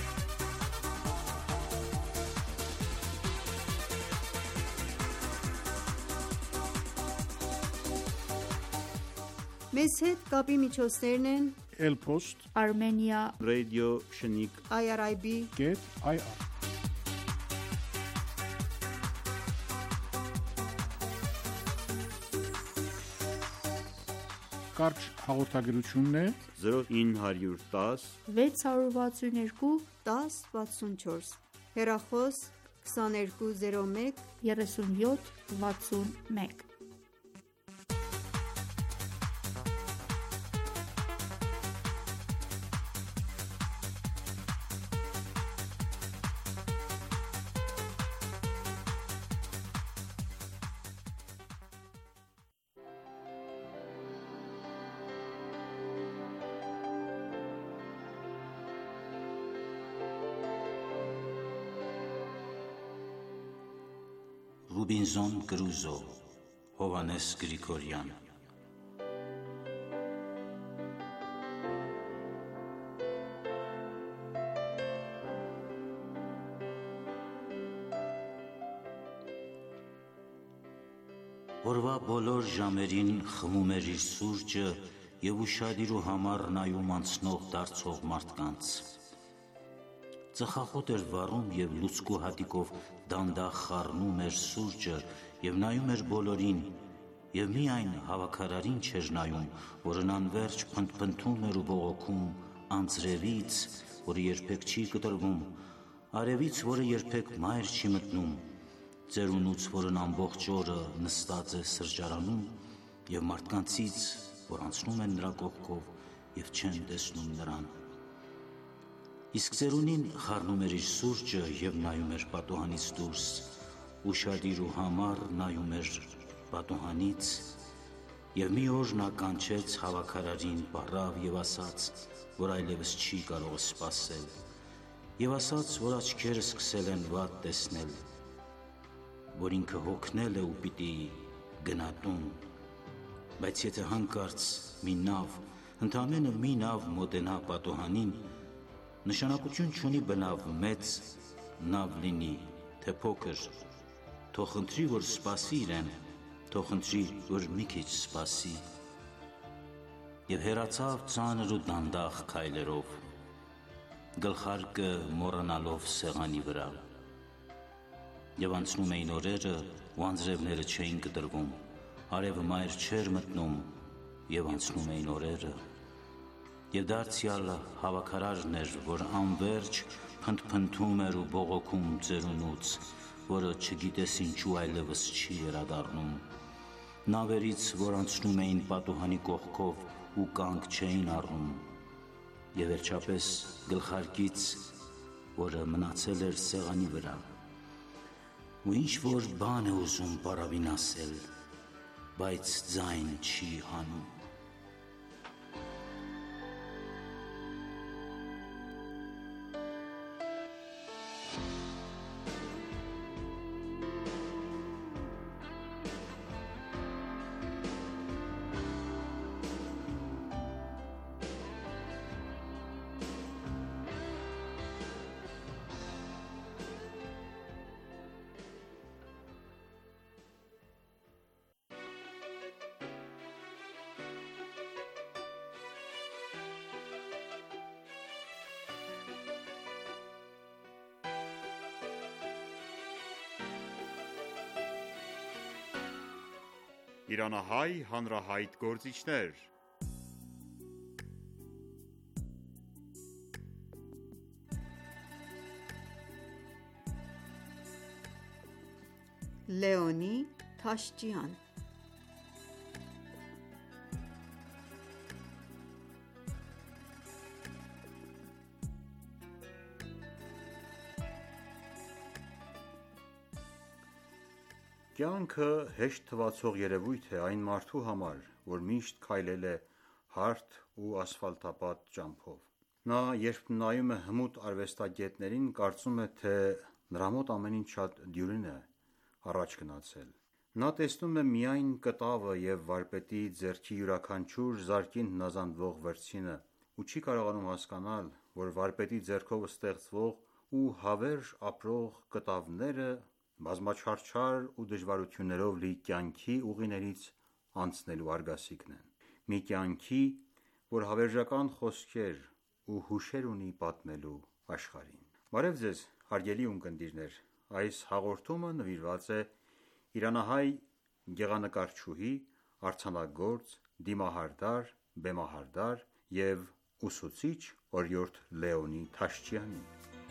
Մեզ հետ կապի միջոցներն են Elpost Armenia Radio Shnik I R I B get I R Կարճ հաղորդագրությունն է zero nine one zero վեց հարյուր վաթսուն երկու դաս վաթսուն չորս հեռախոս քսաներկու զիրո մեկ երեսունյոթ վաթսուն մեկ Ռուբինզոն Կրուզո, Հովհաննես Գրիգորյան։ Օրվա բոլոր ժամերին խմում էր իր սուրճը և ուշադիր ու համառ նայում անցնող դարձող մարդկանց։ Ծխախոտ էր վառում և լուցկու հատիկով դանդաղ խառնում էր սուրճը և նայում էր բոլորին, և միայն հավաքարարին չէր նայում, որն անվերջ փնթփնթում էր ու բողոքում, անձրևից, որը երբեք չի կտրվում, արևից, որը երբեք մայր չի մտնում, ծերունուց, որն ամբողջ օրը նստած է սրճարանում, և մարդկանցից, որ անցնում են նրա կողքով և չեն տեսնում նրան։ Իսկ ծերունին խառնում էր իր սուրճը և նայում էր պատուհանից դուրս, ուշադիր ու համառ նայում էր պատուհանից, և մի օր նա կանչեց հավաքարարին պառավ և ասաց, որ այլևս չի կարող սպասել, և ասաց, որ աչքերը սկսել են վատ տեսնել, որ ինքը հոգնել է ու պիտի գնա տուն, բայց եթե հանկարծ մի նավ, ընդամենը մի նավ մոտենա պատուհանին, նշանակություն չունի բնավ մեծ նավ լինի, թե փոքր, թող խնդրի, որ սպասի իրեն, թող խնդրի, որ մի քիչ սպասի։ Եվ հեռացավ ծանր ու դանդաղ քայլերով, գլխարկը մոռանալով սեղանի վրա։ Եվ անցնում էին օրերը, ու անձրևները չէին կտրվում, արևը մայր չէր մտնում, և անցնում էին օրերը։ Եվ դարձյալ հավաքարարն էր, որ անվերջ փնթփնթում էր ու բողոքում ծերունուց, որը չգիտես ինչու այլևս չի վերադառնում, նավերից, որ անցնում էին պատուհանի կողքով ու կանգ չէին առնում, և վերջապես գլխարկից, որը մնացել էր սեղանի վրա, ու ինչ-որ բան է ուզում պառավին ասել, բայց ձայն չի հանում։ Իրանահայ հանրահայտ գործիչներ։ Լեոնի Թաշջյան Կյանքը հեշտ թվացող երևույթ է այն մարդու համար, որ միշտ քայլել է հարթ ու ասֆալտապատ ճամփով։ Նա երբ նայում է հմուտ արվեստագետներին, կարծում է, թե նրա մոտ ամեն ինչ շատ դյուրին է առաջ գնացել։ Նա տեսնում է միայն կտավը և վարպետի ձեռքի յուրաքանչյուր զարկին հնազանդվող վրձինը ու չի կարողանում հասկանալ, որ վարպետի ձեռքով ստեղծվող ու հավերժ ապրող կտավները բազմաչարչար ու դժվարություններով լի կյանքի ուղիներից անցնելու արգասիքն են։ Մի կյանքի, որ հավերժական խոսքեր ու հուշեր ունի պատմելու աշխարհին։ Բարև ձեզ հարգելի ունկնդիրներ, այս հաղորդումը նվիրված է իրանահայ գեղանկարչուհի, արձանագործ, դիմահարդար, բեմահարդար և ուսուցիչ օրիորդ Լեոնի Թաշչյանին։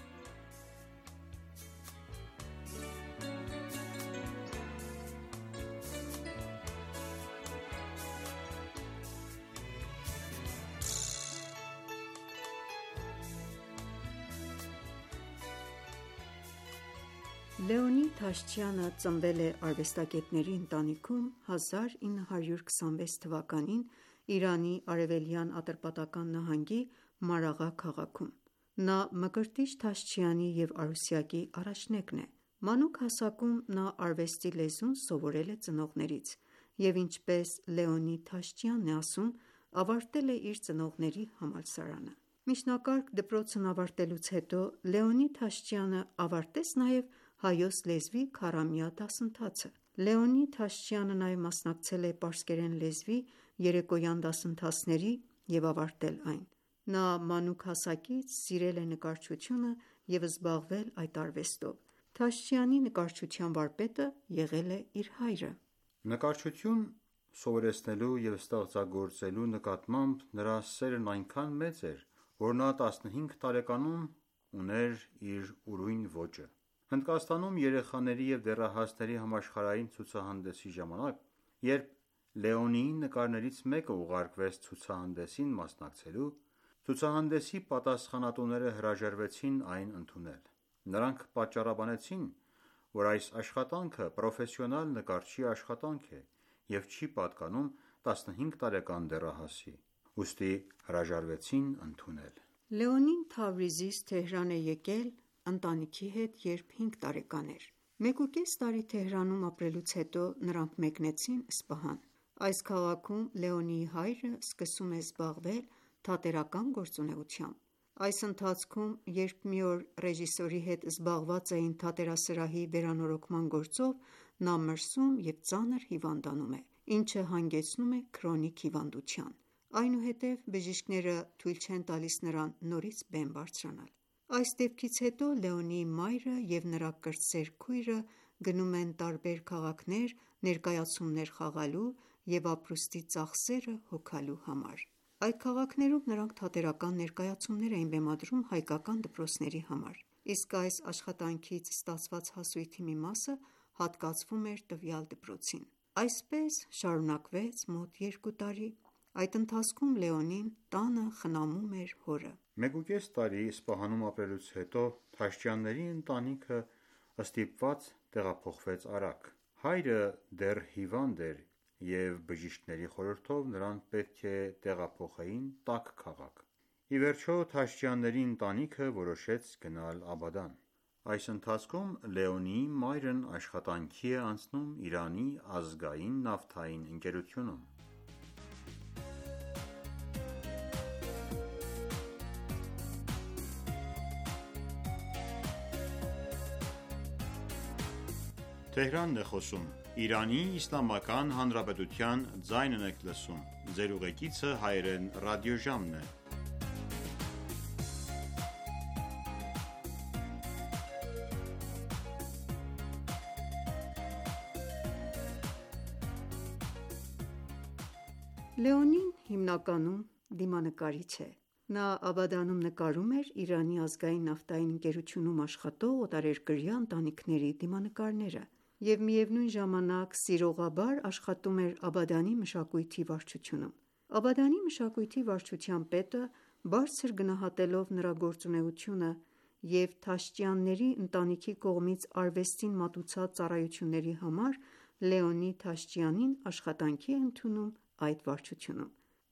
Լեոնի Թաշչյանը ծնվել է արվեստագետների ընտանիքում հազար ինը հարյուր քսանվեց թվականին Իրանի Արևելյան Ատրպատական նահանգի Մարաղա քաղաքում։ Նա Մկրտիչ Թաշչյանի և Արուսյակի առաջնեկն է։ Մանուկ հասակում նա արվեստի լեզուն սովորել է ծնողներից և ինչպես Լեոնի Թաշչյանն է ասում, ավարտել է իր ծնողների համալսարանը։ Միջնակարգ դպրոցն ավարտելուց հետո Լեոնի Թաշչյանը ավարտեց նաև հայոց լեզվի քառամյա դասընթացը։ Լեոնի Թաշչյանը նաև մասնակցել է պարսկերեն լեզվի երեկոյան դասընթացների և ավարտել այն։ Նա մանուկ հասակից սիրել է նկարչությունը և զբաղվել այդ արվեստով։ Թաշչյանի նկարչության վարպետը եղել է իր հայրը։ Նկարչություն սովորեցնելու և ստեղծագործելու նկատմամբ նրա սերն այնքան մեծ էր, որ նա տասնհինգ տարեկանում ուներ իր ուրույն ոճը։ Հնդկաստանում երեխաների և դեռահասների համաշխարհային ցուցահանդեսի ժամանակ, երբ Լեոնիի նկարներից մեկը ուղարկվեց ցուցահանդեսին մասնակցելու, ցուցահանդեսի պատասխանատուները հրաժարվեցին այն ընդունել։ Նրանք պատճառաբանեցին, որ այս աշխատանքը պրոֆեսիոնալ նկարչի աշխատանք է և չի պատկանում տասնհինգ տարեկան դեռահասի, ուստի հրաժարվեցին ընդունել։ Լեոնին Թավրիզից Թեհրան է եկել ընտանիքի հետ, երբ հինգ տարեկան էր։ Մեկուկես տարի Թեհրանում ապրելուց հետո նրանք մեկնեցին Սպահան։ Այս քաղաքում Լեոնիի հայրը սկսում է զբաղվել թատերական գործունեությամբ։ Այս ընթացքում, երբ մի օր ռեժիսորի հետ զբաղված էին թատերասրահի վերանորոգման գործով, նա մրսում և ծանր հիվանդանում է, ինչը հանգեցնում է քրոնիկ հիվանդության։ Այնուհետև բժիշկները թույլ չեն տալիս նրան նորից բեմ բարձրանալ։ Այս դեպքից հետո Լեոնիի մայրը և նրա կրտսեր քույրը գնում են տարբեր քաղաքներ ներկայացումներ խաղալու և ապրուստի ծախսերը հոգալու համար։ Այդ քաղաքներում նրանք թատերական ներկայացումներ էին բեմադրում հայկական դպրոցների համար, իսկ այս աշխատանքից ստացված հասույթի մի մասը հատկացվում էր տվյալ դպրոցին։ Այսպես շարունակվեց մոտ երկու տարի։ Այդ ընթացքում Լեոնին տանը խնամում էր հորը։ Մեկուկես տարի Սպահանում ապրելուց հետո Թաշչյանների ընտանիքը ստիպված տեղափոխվեց Արագ։ Հայրը դեռ հիվանդ էր և բժիշկների խորհրդով նրան պետք է տեղափոխեին տաք քաղաք։ Ի վերջո Թաշչյանների ընտանիքը որոշեց գնալ Աբադան։ Այս ընթացքում Լեոնիի մայրն աշխատանքի է անցնում Իրանի ազգային նավթային ընկերությունում։ Լեոնին հիմնականում դիմանկարիչ է։ Նա Աբադանում նկարում էր Իրանի ազգային նավթային ընկերությունում աշխատող օտարերկրյա ընտանիքների դիմանկարները և միևնույն ժամանակ սիրողաբար աշխատում էր Աբադանի մշակույթի վարչությունում։ Աբադանի մշակույթի վարչության պետը բարձր գնահատելով նրա գործունեությունը և Թաշչյանների ընտանիքի կողմից արվեստին մատուցած ծառայությունների համար Լեոնի Թաշչյանին աշխատանքի է ընդունում այդ վարչությունում։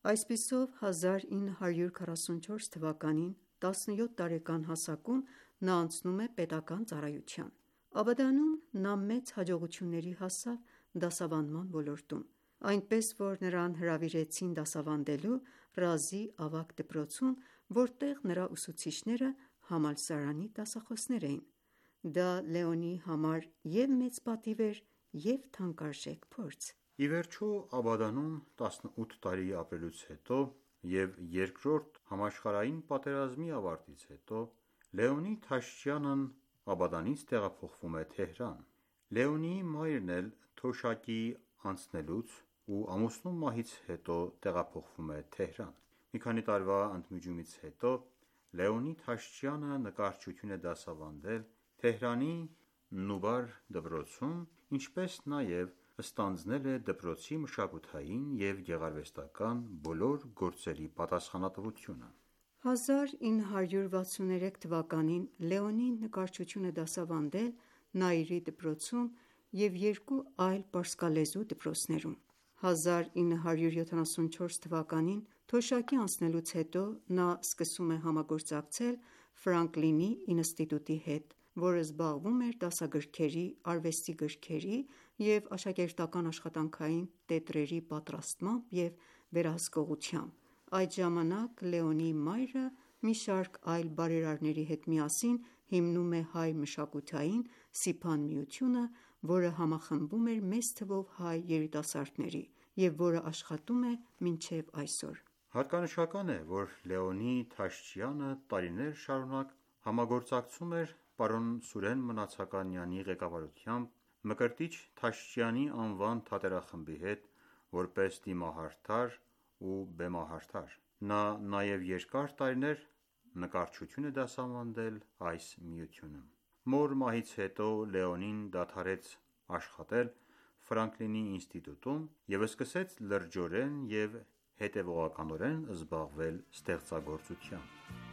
Այսպիսով հազար ինը հարյուր քառասունչորս թվականին տասնյոթ տարեկան հասակում նա անցնում է պետական ծառայության։ Աբադանում նա մեծ հաջողությունների հասավ դասավանդման ոլորտում, այնպես որ նրան հրավիրեցին դասավանդելու Ռազի ավագ դպրոցում, որտեղ նրա ուսուցիչները համալսարանի դասախոսներ էին։ Դա Լեոնիի համար և՛ մեծ պատիվ էր, և՛ թանկարժեք փորձ։ Ի վերջո, Աբադանում տասնութ տարի ապրելուց հետո և Երկրորդ համաշխարհային պատերազմի ավարտից հետո Լեոնիդ Թաշջյանն Աբադանից տեղափոխվում է Թեհրան։ Լեոնիի մայրն էլ թոշակի անցնելուց ու ամուսնու մահից հետո տեղափոխվում է Թեհրան։ Մի քանի տարվա ընդմիջումից հետո Լեոնիդ Թաշջյանը նկարչություն է դասավանդել Թեհրանի Նուբար դպրոցում, ինչպես նաև ստանձնել է դպրոցի մշակութային և գեղարվեստական բոլոր գործերի պատասխանատվությունը։ հազար ինը հարյուր վաթսուններեք թվականին Լեոնին նկարչություն է դասավանդել Նաիրի դպրոցում և երկու այլ պարսկալեզու դպրոցներում։ հազար ինը հարյուր յոթանասունչորս թվականին թոշակի անցնելուց հետո նա սկսում է համագործակցել Ֆրանկլինի ինստիտուտի հետ, որը զբաղվում էր դասագրքերի, արվեստի գրքերի և աշակերտական աշխատանքային տետրերի պատրաստմամբ և վերահսկողությամբ։ Այդ ժամանակ Լեոնիի մայրը մի շարք այլ բարերարների հետ միասին հիմնում է հայ մշակութային Սիփան միությունը, որը համախմբում էր մեծ թվով հայ երիտասարդների և որը աշխատում է մինչև այսօր։ Հատկանշական է, որ Լեոնիդ Թաշջյանը տարիներ շարունակ համագործակցում էր պարոն Սուրեն Մնացականյանի ղեկավարությամբ Մկրտիչ Թաշջյանի անվան թատերախմբի հետ որպես դիմահարդար ու բեմահարդար։ Նա նաև երկար տարիներ նկարչություն է դասավանդել այս միությունում։ Մոր մահից հետո Լեոնին դադարեց աշխատել Ֆրանկլինի ինստիտուտում և սկսեց լրջորեն և հետևողականորեն զբաղվել ստեղծագործությամբ։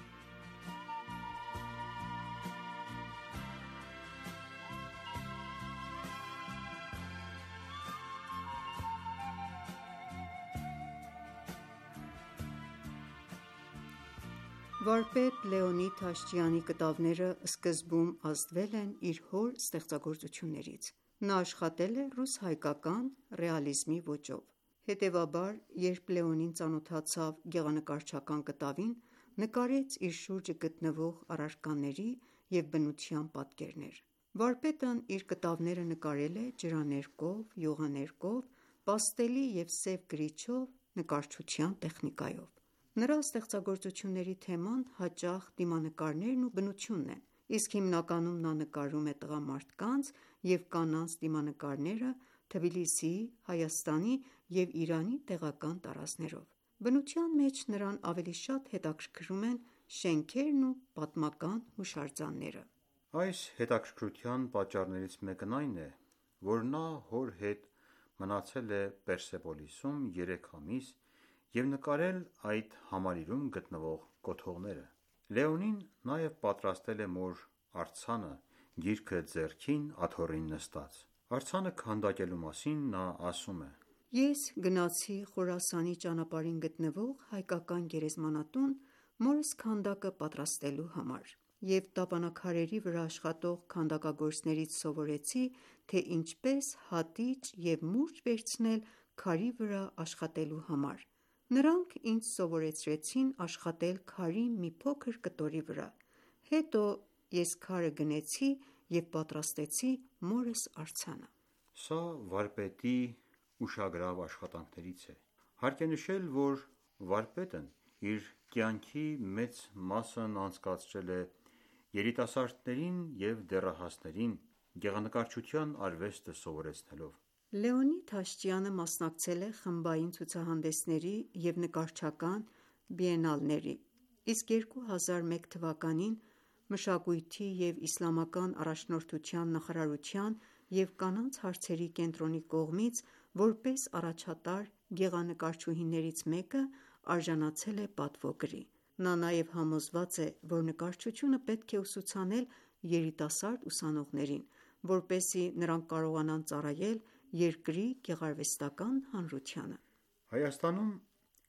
Վարպետ Լեոնիդ Թաշջյանի կտավները սկզբում ազդվել են իր հոր ստեղծագործություններից։ Նա աշխատել է ռուս-հայկական ռեալիզմի ոճով։ Հետևաբար, երբ Լեոնին ծանոթացավ գեղանկարչական կտավին, նկարեց իր շուրջը գտնվող առարկաների և բնության պատկերներ։ Վարպետն իր կտավները նկարել է ջրաներկով, յուղաներկով, պաստելի և սև գրիչով նկարչության տեխնիկայով։ Նրա ստեղծագործությունների թեման հաճախ դիմանկարներն ու բնությունն են, իսկ հիմնականում նա նկարում է տղամարդկանց և կանանց դիմանկարները Թբիլիսիի, Հայաստանի և Իրանի տեղական տարազներով։ Բնության մեջ նրան ավելի շատ հետաքրքրում են շենքերն ու պատմական հուշարձանները։ Այս հետաքրքրության պատճառներից մեկն այն է, որ նա հոր հետ մնացել է Պերսեպոլիսում երեք ամիս և նկարել այդ համալիրում գտնվող կոթողները։ Լեոնին նաև պատրաստել է մոր արձանը գիրքը ձեռքին աթոռին նստած։ Արձանը քանդակելու մասին նա ասում է. «Ես գնացի Խորասանի ճանապարհին գտնվող հայկական գերեզմանատուն մորս քանդակը պատրաստելու համար և տապանաքարերի վրա աշխատող քանդակագործներից սովորեցի, թե ինչպես հատիճ և մուրջ վերցնել քարի վրա աշխատելու համար։ Նրանք ինձ սովորեցրեցին աշխատել քարի մի փոքր կտորի վրա, հետո ես քարը գնեցի և պատրաստեցի մորս արձանը»։ Սա վարպետի ուշագրավ աշխատանքներից է։ Հարկ է նշել, որ վարպետն իր կյանքի մեծ մասն անցկացրել է երիտասարդներին և դեռահասներին գեղանկարչության արվեստը սովորեցնելով։ Լեոնիդ Թաշջյանը մասնակցել է խմբային ցուցահանդեսների և նկարչական բիենալների, իսկ երկու հազար մեկ թվականին Մշակույթի և իսլամական առաջնորդության նախարարության և կանանց հարցերի կենտրոնի կողմից որպես առաջատար գեղանկարչուհիներից մեկը արժանացել է պատվոգրի։ Նա նաև համոզված է, որ նկարչությունը պետք է ուսուցանել երիտասարդ ուսանողներին, որպեսզի նրանք կարողանան ծառայել երկրի գեղարվեստական հանրությանը։ Հայաստանում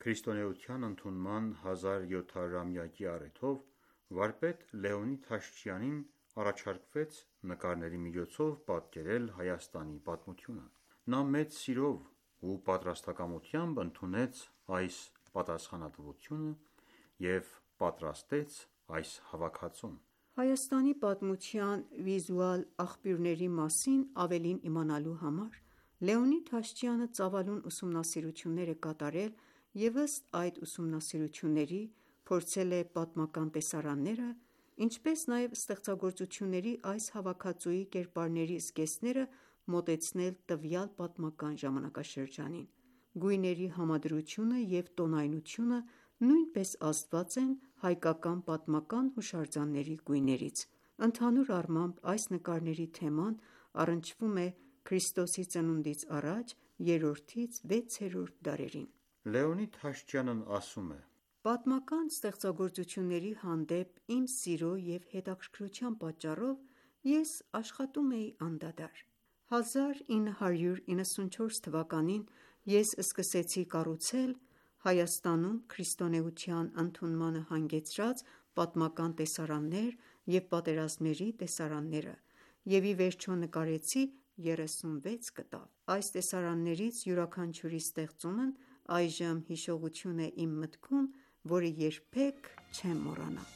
Քրիստոնեության ընդունման հազար յոթ հարյուրամյակի առիթով վարպետ Լեոնիդ Թաշչյանին առաջարկվեց նկարների միջոցով պատկերել Հայաստանի պատմությունը։ Նա մեծ սիրով ու պատրաստակամությամբ ընդունեց այս պատասխանատվությունը և պատրաստեց այս հավաքածուն։ Հայաստանի պատմության վիզուալ աղբյուրների մասին ավելին իմանալու համար Լեոնիդ Թաշչյանը ծավալուն ուսումնասիրություններ է կատարել և ըստ այդ ուսումնասիրությունների փորձել է պատմական տեսարանները, ինչպես նաև ստեղծագործությունների այս հավաքածուի կերպարների զգեստները մոտեցնել տվյալ պատմական ժամանակաշրջանին։ Գույների համադրությունը և տոնայնությունը նույնպես ազդված են հայկական պատմական հուշարձանների գույներից։ Ընդհանուր առմամբ, այս նկարների թեման առնչվում է Ք.ծ.ա. առաջ երրորդից վեցերորդ դարերին։ Լեոնիդ Թաշչյանն ասում է. «Պատմական ստեղծագործությունների հանդեպ իմ սիրո և հետաքրքրության պատճառով ես աշխատում էի անդադար։ հազար ինը հարյուր իննսունչորս թվականին ես սկսեցի կառուցել Հայաստանում քրիստոնեության ընդունմանը հանգեցրած պատմական տեսարաններ և պատերազմների տեսարանները և ի վերջո նկարեցի երեսունվեց կտավ։ Այս տեսարաններից յուրաքանչյուրի ստեղծումն այժմ հիշողություն է իմ մտքում, որը երբեք չեմ մոռանա»։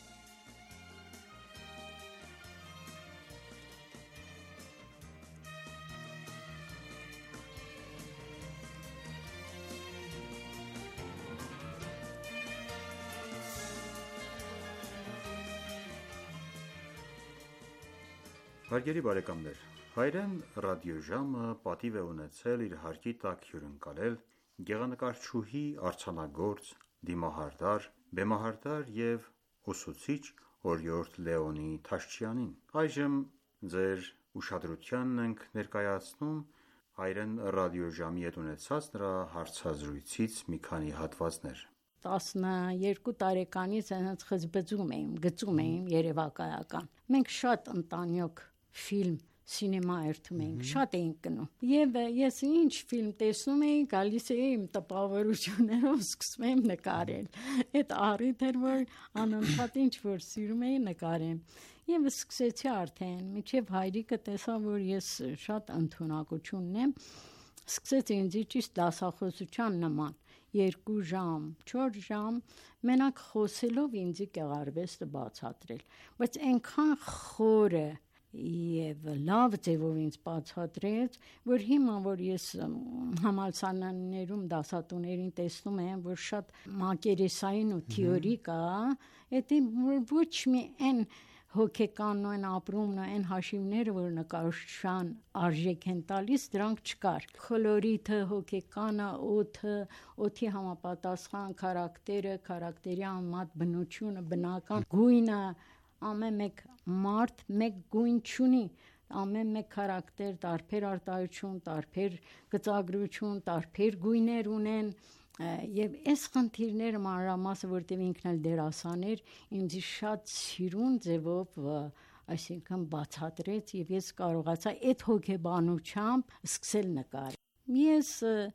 Հարգելի բարեկամներ, Հայրեն ռադիոժամը պատիվ է ունեցել իր հարկի տակ հյուրընկալել գեղանկարչուհի, արձանագործ, դիմահարդար, բեմահարդար և ուսուցիչ օրիորդ Լեոնիդ Թաշչյանին։ Այժմ ձեր ուշադրությանն ենք ներկայացնում Հայրեն ռադիոժամի հետ ունեցած նրա հարցազրույցից մի քանի հատվածներ։ տասներկու տարեկանից այնց խզբզում էինք, գծում էինք երևակայական։ Մենք շատ ընտանյոք ֆիլմ, սինեմա երթում էինք, շատ էինք գնում։ Եվ ես ինչ ֆիլմ տեսնում էի, գալիս էի իմ տպավորություններով սկսում եմ նկարել։ Այդ առիթ էր, որ անընդհատ ինչ որ սիրում էի նկարեմ։ Եվ սկսեցի արդեն, մինչև հայրիկը տեսա, որ ես շատ ընդունակություն ունեմ, սկսեց ինձ ճիշտ դասախոսության նման երկու ժամ, չորս ժամ մենակ խոսելով ինձ գեղարվեստը բացատրել, բայց այնքան խորը և լավ ձևով ինձ բացատրեց, որ հիմա որ ես համալսարաններում դասատուներին տեսնում եմ, որ շատ մակերեսային ու թեորիկ է, դա ոչ մի այն հոգեկանն ու այն ապրումն ու այն հաշիվները, որ նկարչության արժեք են տալիս, դրանք չկար։ Խլորիթը, հոգեկանը, օդը, օդի համապատասխան քարակտերը, քարակտերի անմատ բնությունը, բնական գույնը, ամեն մեկ մարդ մեկ գույն չունի, ամեն մեկ քարակտեր տարբեր արտահայտություն, տարբեր գծագրություն, տարբեր գույներ ունեն, եւ այս խնդիրները մանրամասը, որտեղ ինքն էլ դերասան էր, ինձ շատ սիրուն ձևով, այսինքն բացատրեց եւ ես կարողացա այդ հոգեբանությամբ սկսել նկարել։ Ես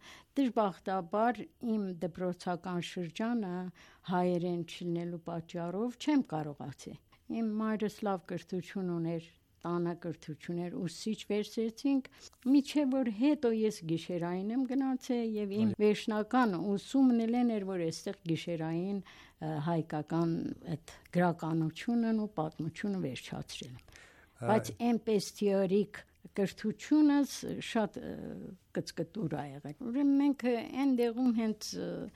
դժբախտաբար իմ դպրոցական շրջանը հայերեն չլինելու պատճառով չեմ կարողացել։ Իմ մայրս լավ կրթություն ուներ, տանը կրթություն էր, ուսուցիչ վերցրեցինք, միջև որ հետո ես գիշերային եմ գնացել եւ իմ վերջնական ուսումն էր, որ այստեղ գիշերային հայկական այդ գրականությունն ու պատմությունը վերջացրել եմ։ Բայց այնպես թեորիկ կրթությունս շատ կծկտուր ա եղել։ Ուրեմն մենք այնտեղում հենց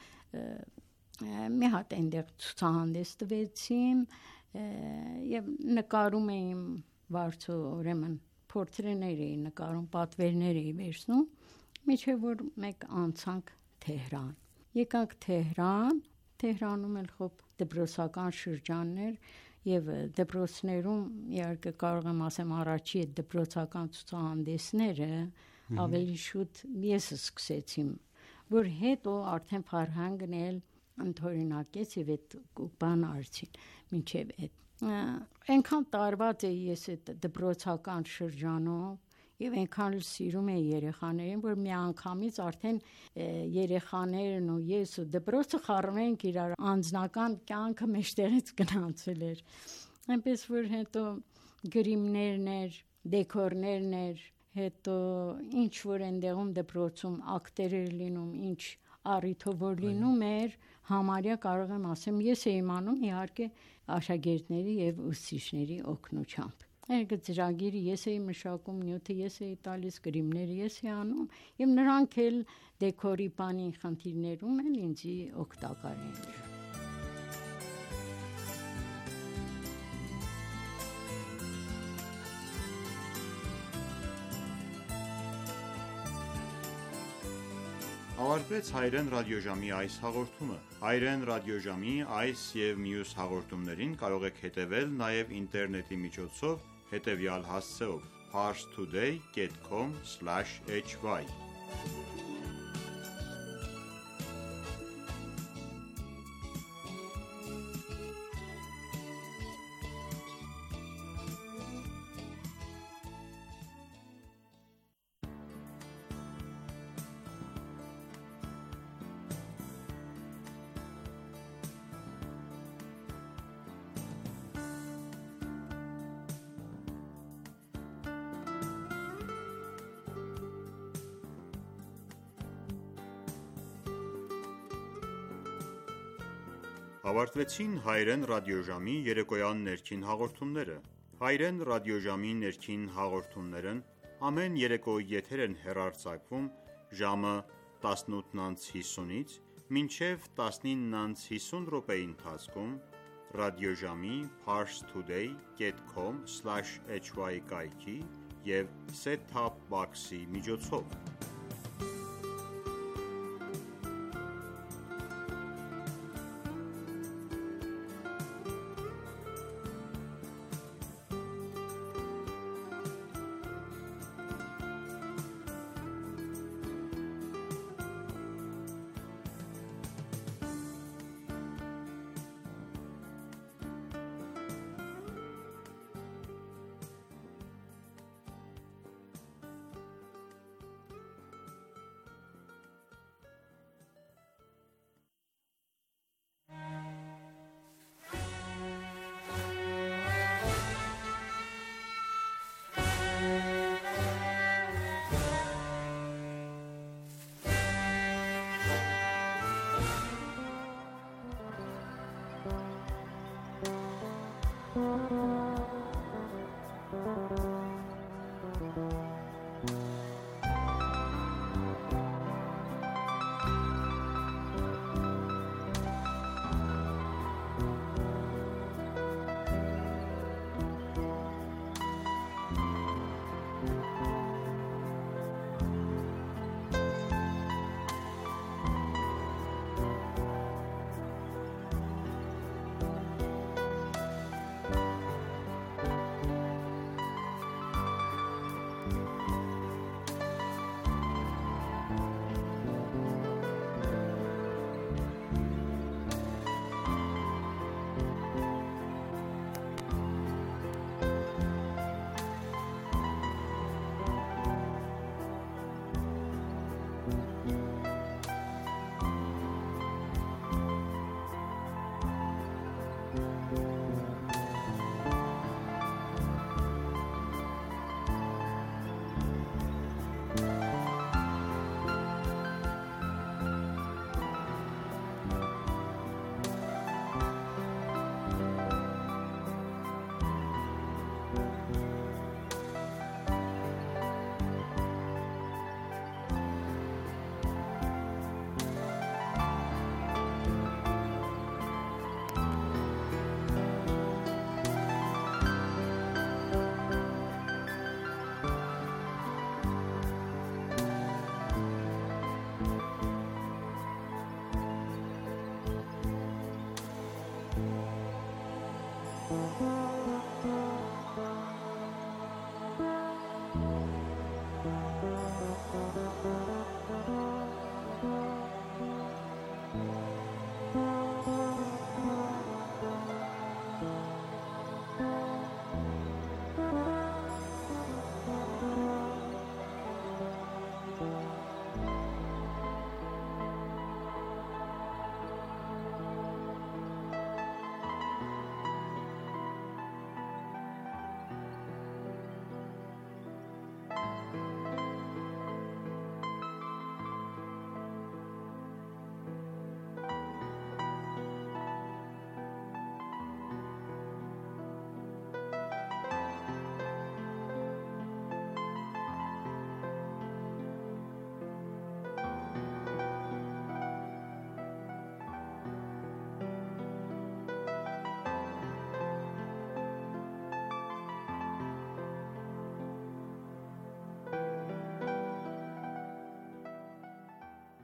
մի հատ այնտեղ ցուցահանդես տվեցին եւ նկարում էիմ վարձու, ուրեմն պորտրեներ էի նկարում, պատվերներ էի վերցնում, միջև որ մեկ անցանք Թեհրան։ Եկանք Թեհրան, Թեհրանում էլ խոբ դպրոցական շրջաններ եւ դպրոցներում իհարկե կարող եմ ասեմ առաջի այդ դպրոցական ցուցահանդեսները ավելի շուտ ես սկսեցի, որ հետո արդեն Փարհանգն էլ ընդօրինակեց եւ այդ բան արեցին մինչեւ այդ այնքան տարված էի ես այդ դպրոցական շրջանով եւ այնքան էլ սիրում էի երեխաներին, որ միանգամից արդեն երեխաներն ու ես ու դպրոցը խառնում էինք իրար, անձնական կյանքը մեջտեղից գնացել էր։ Այնպես որ հետո գրիմներն էր, դեկորներն էր, հետո ինչ որ այնտեղում դպրոցում ակտեր էր լինում, ինչ առիթով որ լինում էր, համարյա կարող եմ ասեմ, ես էի իմանում իհարկե աշակերտների եւ ուսուցիչների օգնությամբ։ Այդ ծրագիրը ես էի մշակում, նյութը ես էի տալիս, գրիմները ես էի անում, եւ նրանք էլ դեկորի բանի խնդիրներում էլ ինձ օգտակար էին։ Ավարտվեց հայրեն ռադիոժամի այս հաղորդումը։ Հայրեն ռադիոժամի այս եւ մյուս հաղորդումներին կարող եք հետևել նաեւ ինտերնետի միջոցով հետևյալ հասցեով parstoday dot com slash h y Ավարտվեցին հայրեն ռադիոժամի երեկոյան ներքին հաղորդումները։ Հայրեն ռադիոժամի ներքին հաղորդումներն ամեն երեկո եթեր են հեռարձակվում ժամը տասնութ հիսունից մինչև տասնինը հիսուն րոպեի ընթացքում ռադիոժամի parstoday dot com slash h y կայքի և set top box-ի միջոցով։